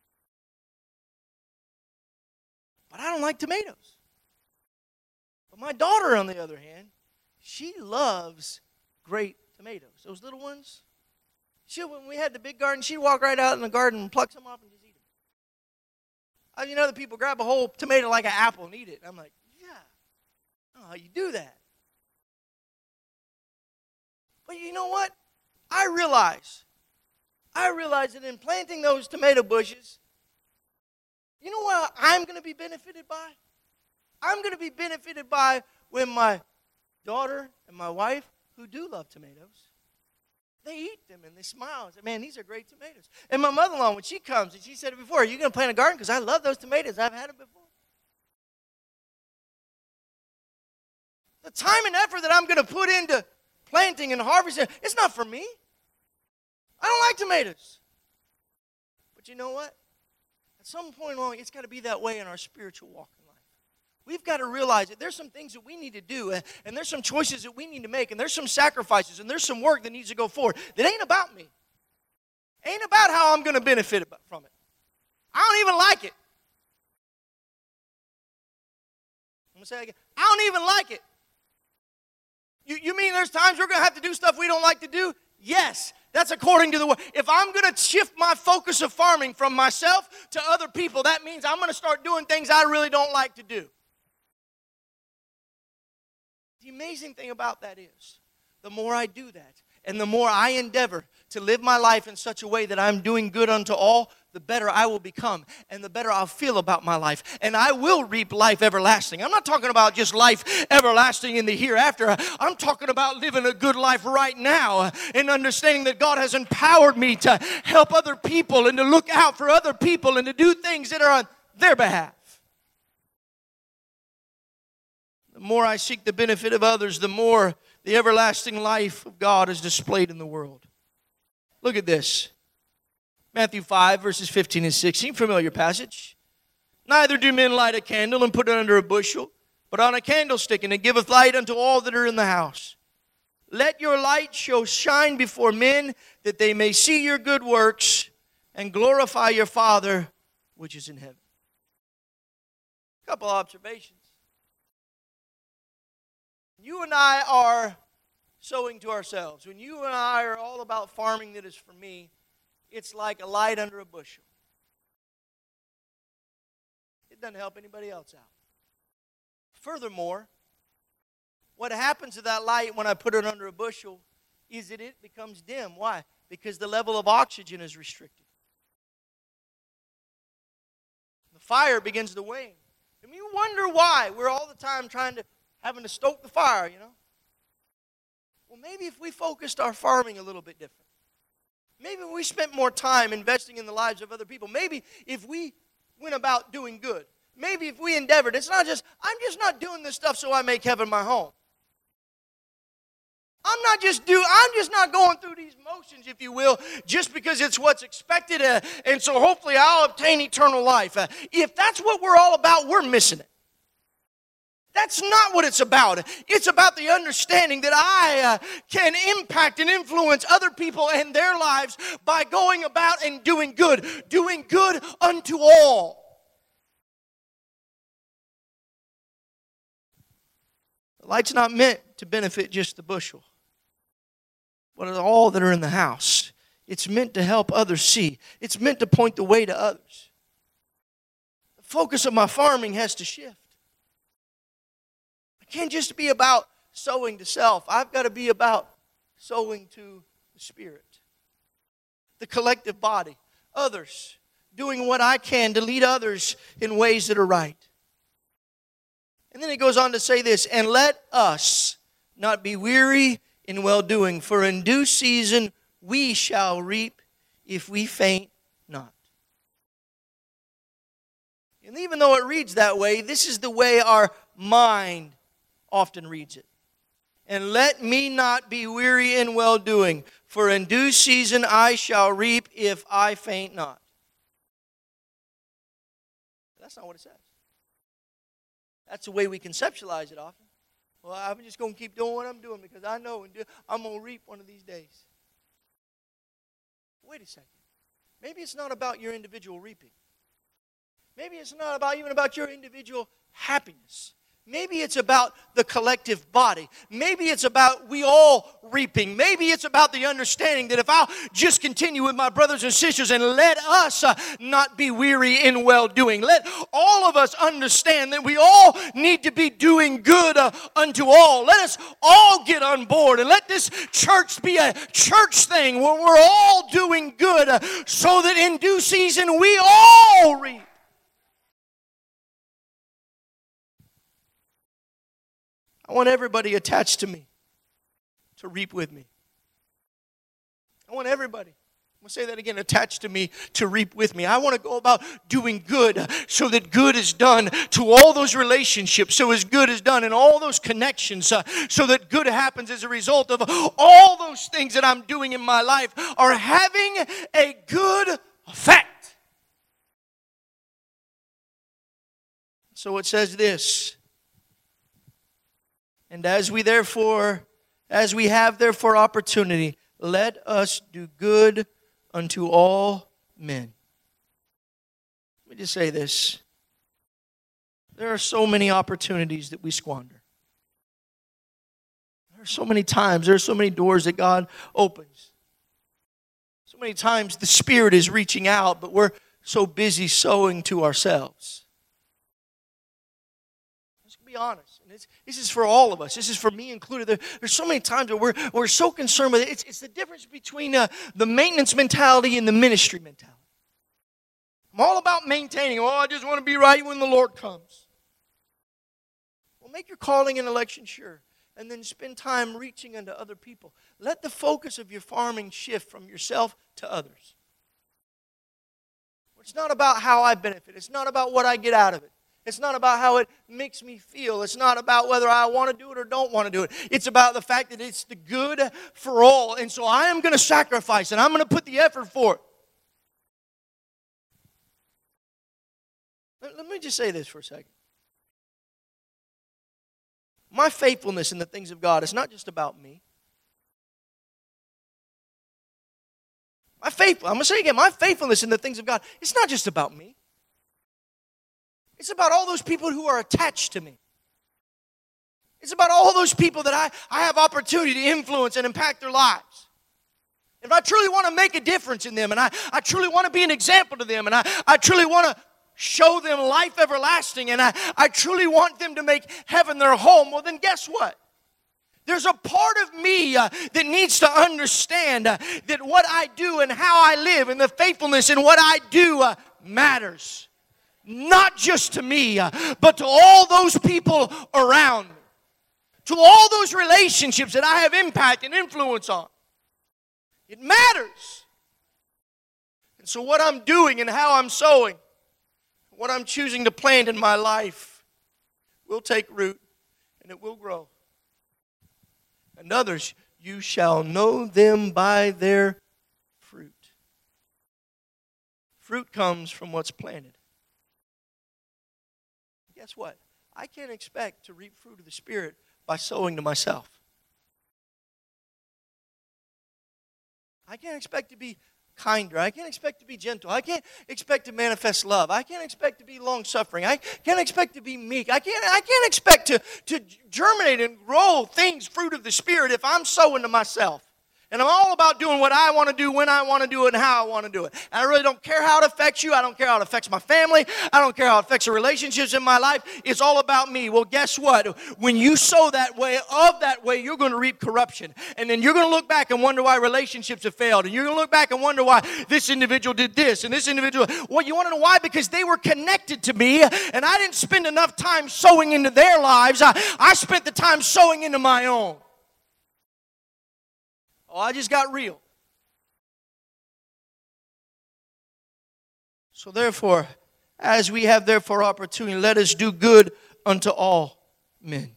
But I don't like tomatoes. But my daughter, on the other hand, she loves great tomatoes. Those little ones. She, when we had the big garden, she'd walk right out in the garden and pluck some off and just eat them. I mean, other people grab a whole tomato like an apple and eat it. I'm like, yeah, I don't know how you do that. But you know what? I realize, I realize that in planting those tomato bushes, you know what I'm going to be benefited by? I'm going to be benefited by when my daughter and my wife, who do love tomatoes, they eat them and they smile and say, man, these are great tomatoes. And my mother-in-law, when she comes, and she said it before, are you going to plant a garden? Because I love those tomatoes. I've had them before. The time and effort that I'm going to put into planting and harvesting, it's not for me. I don't like tomatoes. But you know what? At some point along, it's got to be that way in our spiritual walk in life. We've got to realize that there's some things that we need to do, and, and there's some choices that we need to make, and there's some sacrifices, and there's some work that needs to go forward that ain't about me. Ain't about how I'm going to benefit from it. I don't even like it. I'm going to say it again. I don't even like it. You, you mean there's times we're going to have to do stuff we don't like to do? Yes. That's according to the word. If I'm going to shift my focus of farming from myself to other people, that means I'm going to start doing things I really don't like to do. The amazing thing about that is, the more I do that, and the more I endeavor to live my life in such a way that I'm doing good unto all, the better I will become, and the better I'll feel about my life. And I will reap life everlasting. I'm not talking about just life everlasting in the hereafter. I'm talking about living a good life right now and understanding that God has empowered me to help other people and to look out for other people and to do things that are on their behalf. The more I seek the benefit of others, the more the everlasting life of God is displayed in the world. Look at this. Matthew five, verses fifteen and sixteen, familiar passage. Neither do men light a candle and put it under a bushel, but on a candlestick, and it giveth light unto all that are in the house. Let your light so shine before men that they may see your good works and glorify your Father which is in heaven. A couple observations. You and I are sowing to ourselves. When you and I are all about farming that is for me, it's like a light under a bushel. It doesn't help anybody else out. Furthermore, what happens to that light when I put it under a bushel is that it becomes dim. Why? Because the level of oxygen is restricted. The fire begins to wane. And you wonder why we're all the time trying to, having to stoke the fire, you know. Well, maybe if we focused our farming a little bit different. Maybe if we spent more time investing in the lives of other people. Maybe if we went about doing good. Maybe if we endeavored. It's not just, I'm just not doing this stuff so I make heaven my home. I'm not just do. I'm just not going through these motions, if you will, just because it's what's expected, uh, and so hopefully I'll obtain eternal life. Uh, if that's what we're all about, we're missing it. That's not what it's about. It's about the understanding that I uh, can impact and influence other people and their lives by going about and doing good. Doing good unto all. The light's not meant to benefit just the bushel, but all that are in the house. It's meant to help others see. It's meant to point the way to others. The focus of my farming has to shift. It can't just be about sowing to self. I've got to be about sowing to the Spirit. The collective body. Others. Doing what I can to lead others in ways that are right. And then he goes on to say this, and let us not be weary in well-doing, for in due season we shall reap if we faint not. And even though it reads that way, this is the way our mind often reads it. And let me not be weary in well-doing, for in due season I shall reap if I faint not. That's not what it says. That's the way we conceptualize it often. Well, I'm just going to keep doing what I'm doing because I know and do, I'm going to reap one of these days. Wait a second. Maybe it's not about your individual reaping. Maybe it's not about even about your individual happiness. Maybe it's about the collective body. Maybe it's about we all reaping. Maybe it's about the understanding that if I'll just continue with my brothers and sisters and let us uh, not be weary in well-doing. Let all of us understand that we all need to be doing good uh, unto all. Let us all get on board and let this church be a church thing where we're all doing good uh, so that in due season we all reap. I want everybody attached to me to reap with me. I want everybody, I'm going to say that again, attached to me to reap with me. I want to go about doing good so that good is done to all those relationships, so as good is done in all those connections, uh, so that good happens as a result of all those things that I'm doing in my life are having a good effect. So it says this. And as we therefore, as we have therefore opportunity, let us do good unto all men. Let me just say this. There are so many opportunities that we squander. There are so many times, there are so many doors that God opens. So many times the Spirit is reaching out, but we're so busy sowing to ourselves. Let's be honest. It's, this is for all of us. This is for me included. There, there's so many times where we're, we're so concerned with it. It's, it's the difference between uh, the maintenance mentality and the ministry mentality. I'm all about maintaining. Oh, I just want to be right when the Lord comes. Well, make your calling and election sure. And then spend time reaching unto other people. Let the focus of your farming shift from yourself to others. It's not about how I benefit. It's not about what I get out of it. It's not about how it makes me feel. It's not about whether I want to do it or don't want to do it. It's about the fact that it's the good for all. And so I am going to sacrifice and I'm going to put the effort for it. Let, let me just say this for a second. My faithfulness in the things of God is not just about me. My faith, I'm going to say again, my faithfulness in the things of God, it's not just about me. It's about all those people who are attached to me. It's about all those people that I, I have opportunity to influence and impact their lives. If I truly want to make a difference in them, and I, I truly want to be an example to them, and I, I truly want to show them life everlasting, and I, I truly want them to make heaven their home, well then guess what? There's a part of me uh, that needs to understand uh, that what I do and how I live and the faithfulness in what I do uh, matters. Not just to me, uh, but to all those people around me. To all those relationships that I have impact and influence on. It matters. And so what I'm doing and how I'm sowing, what I'm choosing to plant in my life will take root and it will grow. And others, you shall know them by their fruit. Fruit comes from what's planted. Guess what? I can't expect to reap fruit of the Spirit by sowing to myself. I can't expect to be kinder. I can't expect to be gentle. I can't expect to manifest love. I can't expect to be long-suffering. I can't expect to be meek. I can't, I can't expect to, to germinate and grow things, fruit of the Spirit, if I'm sowing to myself. And I'm all about doing what I want to do, when I want to do it, and how I want to do it. And I really don't care how it affects you. I don't care how it affects my family. I don't care how it affects the relationships in my life. It's all about me. Well, guess what? When you sow that way, of that way, you're going to reap corruption. And then you're going to look back and wonder why relationships have failed. And you're going to look back and wonder why this individual did this and this individual. Well, you want to know why? Because they were connected to me, and I didn't spend enough time sowing into their lives. I, I spent the time sowing into my own. Oh, I just got real. So therefore, as we have therefore opportunity, let us do good unto all men.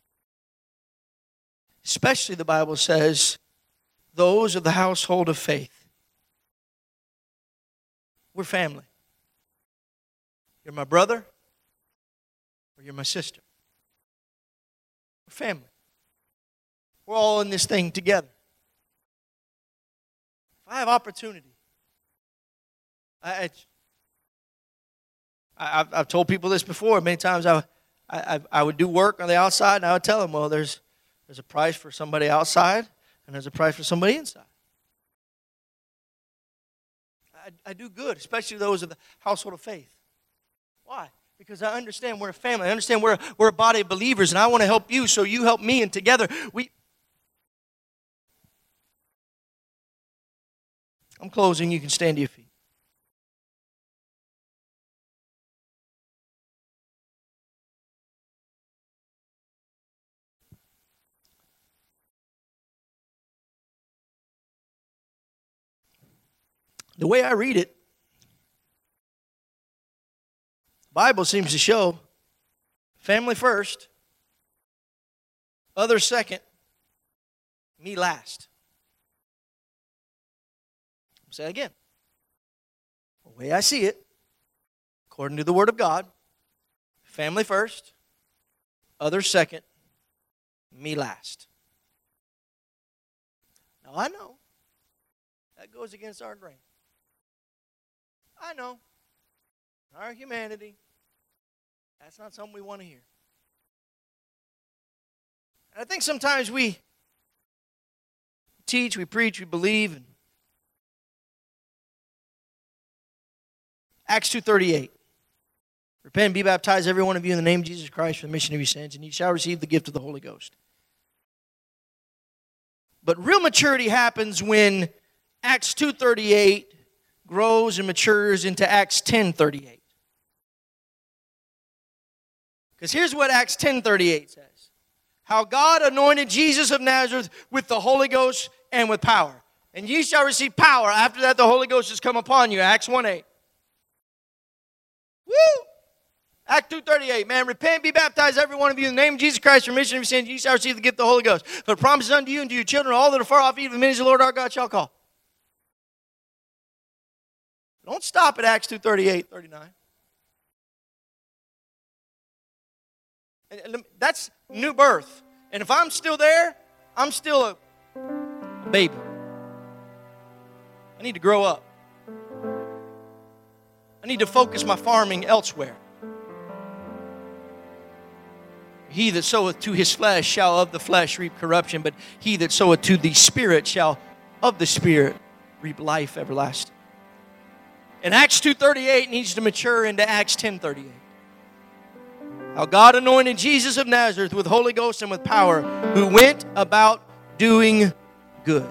Especially, the Bible says, those of the household of faith. We're family. You're my brother, or you're my sister. We're family. We're all in this thing together. I have opportunity. I, I, I've, I've told people this before. Many times I, I, I would do work on the outside, and I would tell them, well, there's, there's a price for somebody outside, and there's a price for somebody inside. I, I do good, especially those of the household of faith. Why? Because I understand we're a family. I understand we're, we're a body of believers, and I want to help you, so you help me, and together we... I'm closing. You can stand to your feet. The way I read it, the Bible seems to show family first, others second, me last. Say it again. The way I see it, according to the Word of God, family first, others second, me last. Now I know that goes against our grain. I know. Our humanity, that's not something we want to hear. And I think sometimes we teach, we preach, we believe, and Acts two thirty-eight. Repent and be baptized, every one of you, in the name of Jesus Christ for the remission of your sins, and you shall receive the gift of the Holy Ghost. But real maturity happens when Acts two thirty-eight grows and matures into Acts ten thirty-eight. Because here's what Acts ten thirty-eight says. How God anointed Jesus of Nazareth with the Holy Ghost and with power. And ye shall receive power. After that, the Holy Ghost has come upon you. Acts one eight. Woo! Act two thirty-eight, man, repent, be baptized, every one of you, in the name of Jesus Christ, for remission of your sins, you shall receive the gift of the Holy Ghost. For the promise is unto you and to your children, all that are far off, even the many the Lord our God shall call. Don't stop at Acts two thirty-eight, thirty-nine. And that's new birth. And if I'm still there, I'm still a, a baby. I need to grow up. I need to focus my farming elsewhere. He that soweth to his flesh shall of the flesh reap corruption, but he that soweth to the Spirit shall of the Spirit reap life everlasting. And Acts two thirty-eight needs to mature into Acts ten thirty-eight. How God anointed Jesus of Nazareth with Holy Ghost and with power, who went about doing good,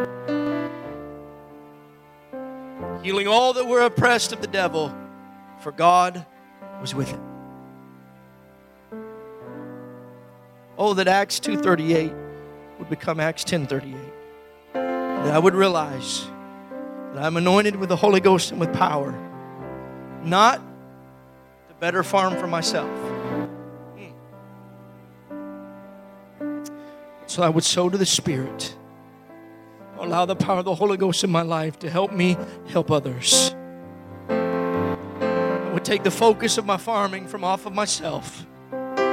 healing all that were oppressed of the devil, for God was with him. Oh, that Acts two thirty-eight would become Acts ten thirty-eight. That I would realize that I'm anointed with the Holy Ghost and with power, not to better farm for myself. So I would sow to the Spirit. Allow the power of the Holy Ghost in my life to help me help others. I would take the focus of my farming from off of myself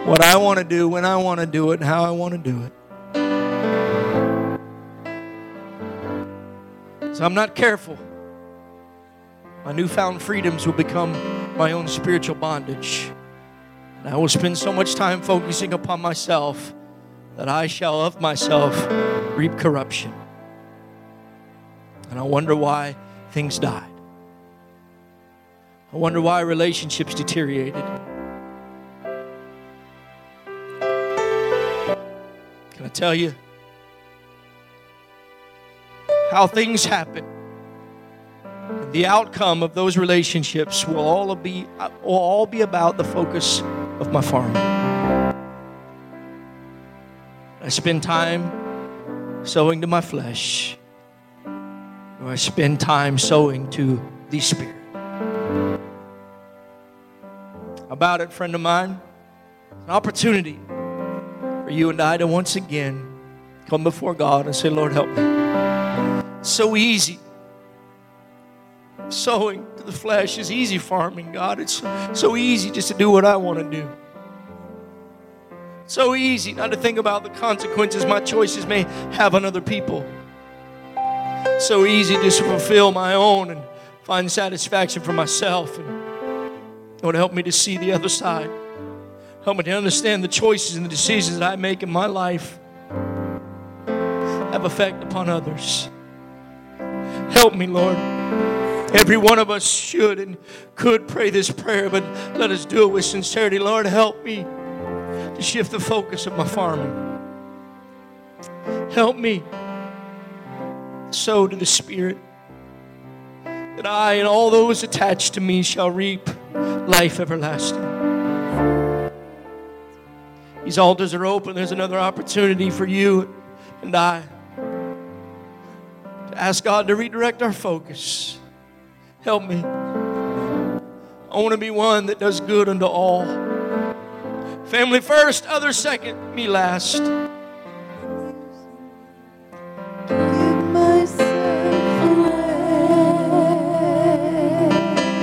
what I want to do, when I want to do it, and how I want to do it. So I'm not careful. My newfound freedoms will become my own spiritual bondage. And I will spend so much time focusing upon myself that I shall of myself reap corruption. And I wonder why things died. I wonder why relationships deteriorated. Can I tell you how things happen? And the outcome of those relationships will all be, will all be about the focus of my farming. I spend time sowing to my flesh, or I spend time sowing to the Spirit. How about it, friend of mine? An opportunity for you and I to once again come before God and say, Lord, help me. It's so easy. Sowing to the flesh is easy farming, God. It's so easy just to do what I want to do. It's so easy not to think about the consequences my choices may have on other people. It's so easy just to fulfill my own and find satisfaction for myself. And Lord, help me to see the other side. Help me to understand the choices and the decisions that I make in my life have effect upon others. Help me, Lord. Every one of us should and could pray this prayer, but let us do it with sincerity. Lord, help me to shift the focus of my farming. Help me sow to the Spirit, that I and all those attached to me shall reap life everlasting. These altars are open. There's another opportunity for you and I to ask God to redirect our focus. Help me. I want to be one that does good unto all. Family first, others second, me last. Give myself away.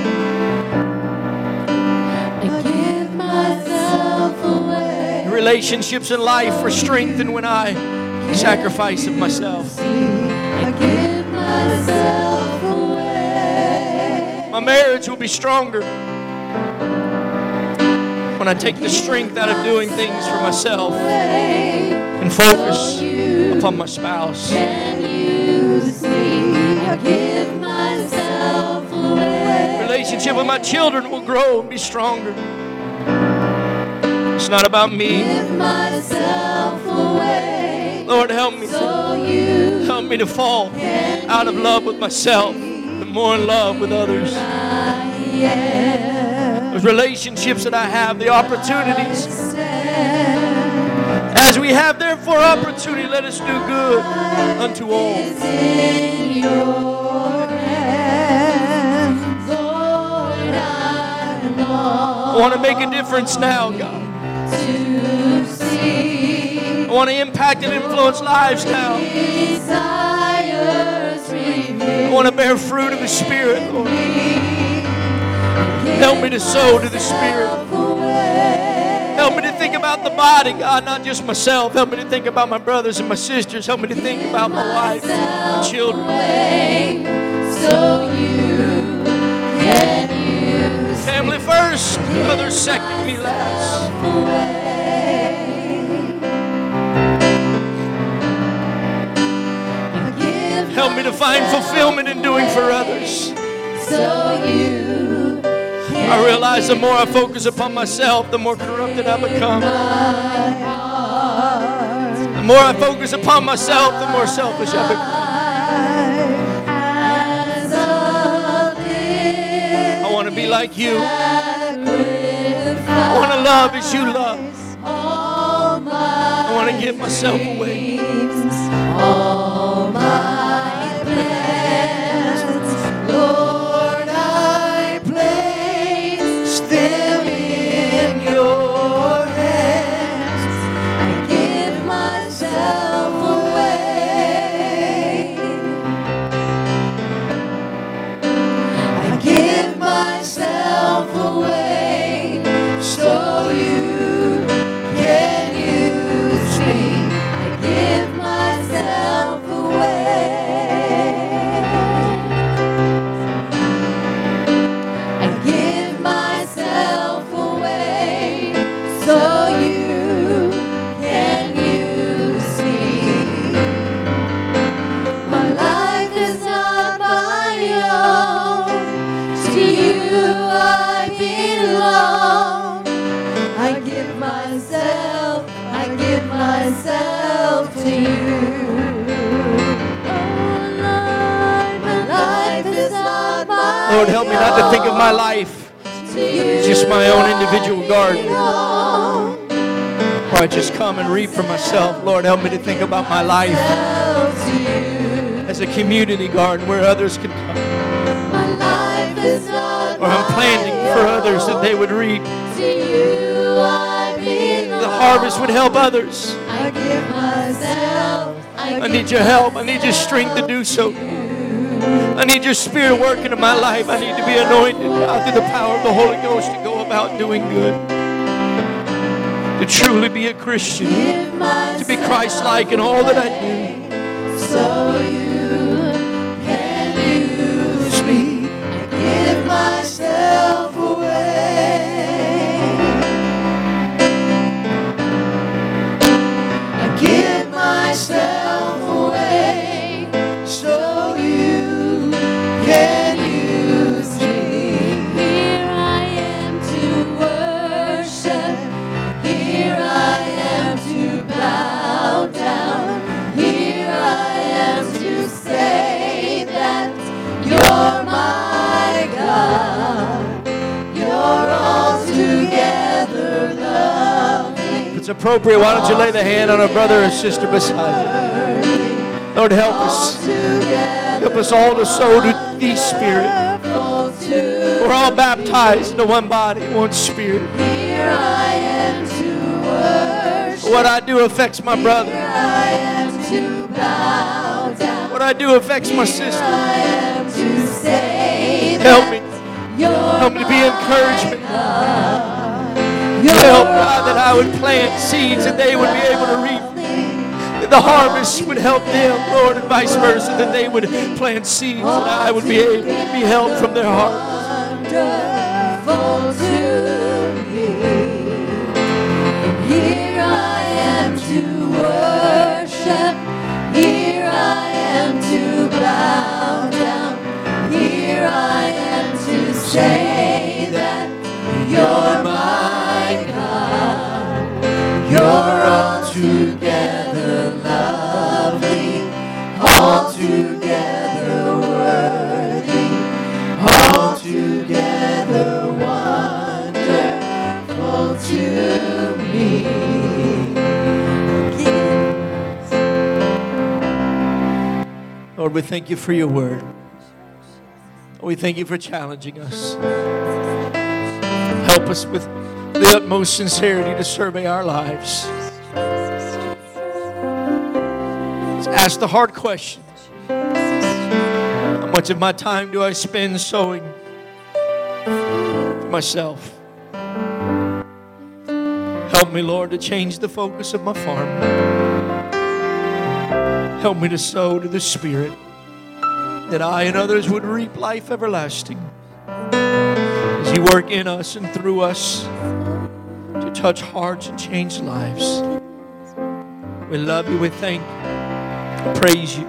I give myself away. Relationships in life are strengthened when I sacrifice of myself. I give myself away. My marriage will be stronger when I take the strength out of doing things for myself and focus upon my spouse. Can you see? I give myself away. Relationship with my children will grow and be stronger. It's not about me. Give myself away. Lord, help me. So you Help me to fall out of love with myself and more in love with others. Those relationships that I have, the opportunities. As we have therefore opportunity, let us do good unto all. is in your hands, Lord, I long I want to make a difference now, God. to see I want to impact and influence lives now. desires I want to bear fruit of the Spirit, Lord. Help me to sow to the Spirit. Help me to think about the body, God, not just myself. Help me to think about my brothers and my sisters. Help me to think about my wife and my children. so you can use Family first, others second, me last. Help me to find fulfillment in doing for others. so you I realize the more I focus upon myself, the more corrupted I become. The more I focus upon myself, the more selfish I become. I want to be like you. I want to love as you love. I want to give myself away. all my plans, Lord, I place them in your hands. I give myself away. I give myself away so you myself to you. Lord, help me not to think of my life as just my own individual garden, where I just come and reap for myself. Lord, help me to think about my life as a community garden where others can come. Or I'm planting for others that they would reap. The harvest would help others. I need your help. I need your strength to do so. I need your Spirit working in my life. I need to be anointed, God, through the power of the Holy Ghost to go about doing good. To truly be a Christian. To be Christ-like in all that I do. So you can use me. I give myself away. I give myself away. So you can use me. Here I am to worship. Here I am to bow down. Here I am to say that you're my God. You're altogether lovely. If it's appropriate, why don't you lay the hand on a brother or sister beside you? Lord, help us. Help us all to sow to thee, Spirit. We're all baptized into one body, one Spirit. Here I am to worship. What I do affects my brother. Here I am to bow down. What I do affects my Here sister. I am to say Help me. that you're Help me to be encouragement. You're Help, God, that I would plant seeds and they would be able to reap. That the harvest would help them, Lord, and vice versa. That they would plant seeds and I would be able to be helped from their harvest. wonderful to me. Here I am to worship. Here I am to bow down. Here I am to say that you're my God. You're altogether lovely, altogether worthy, altogether wonderful to me. Lord, we thank you for your word. We thank you for challenging us. Help us with the utmost sincerity to survey our lives. Let's ask the hard questions. How much of my time do I spend sowing for myself? Help me, Lord, to change the focus of my farm. Help me to sow to the Spirit, that I and others would reap life everlasting as you work in us and through us to touch hearts and change lives. We love you. We thank you. We praise you.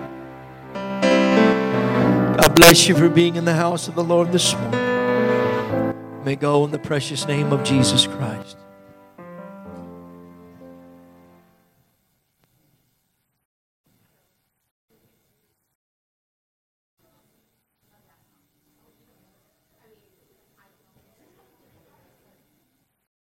God bless you for being in the house of the Lord this morning. May go in the precious name of Jesus Christ.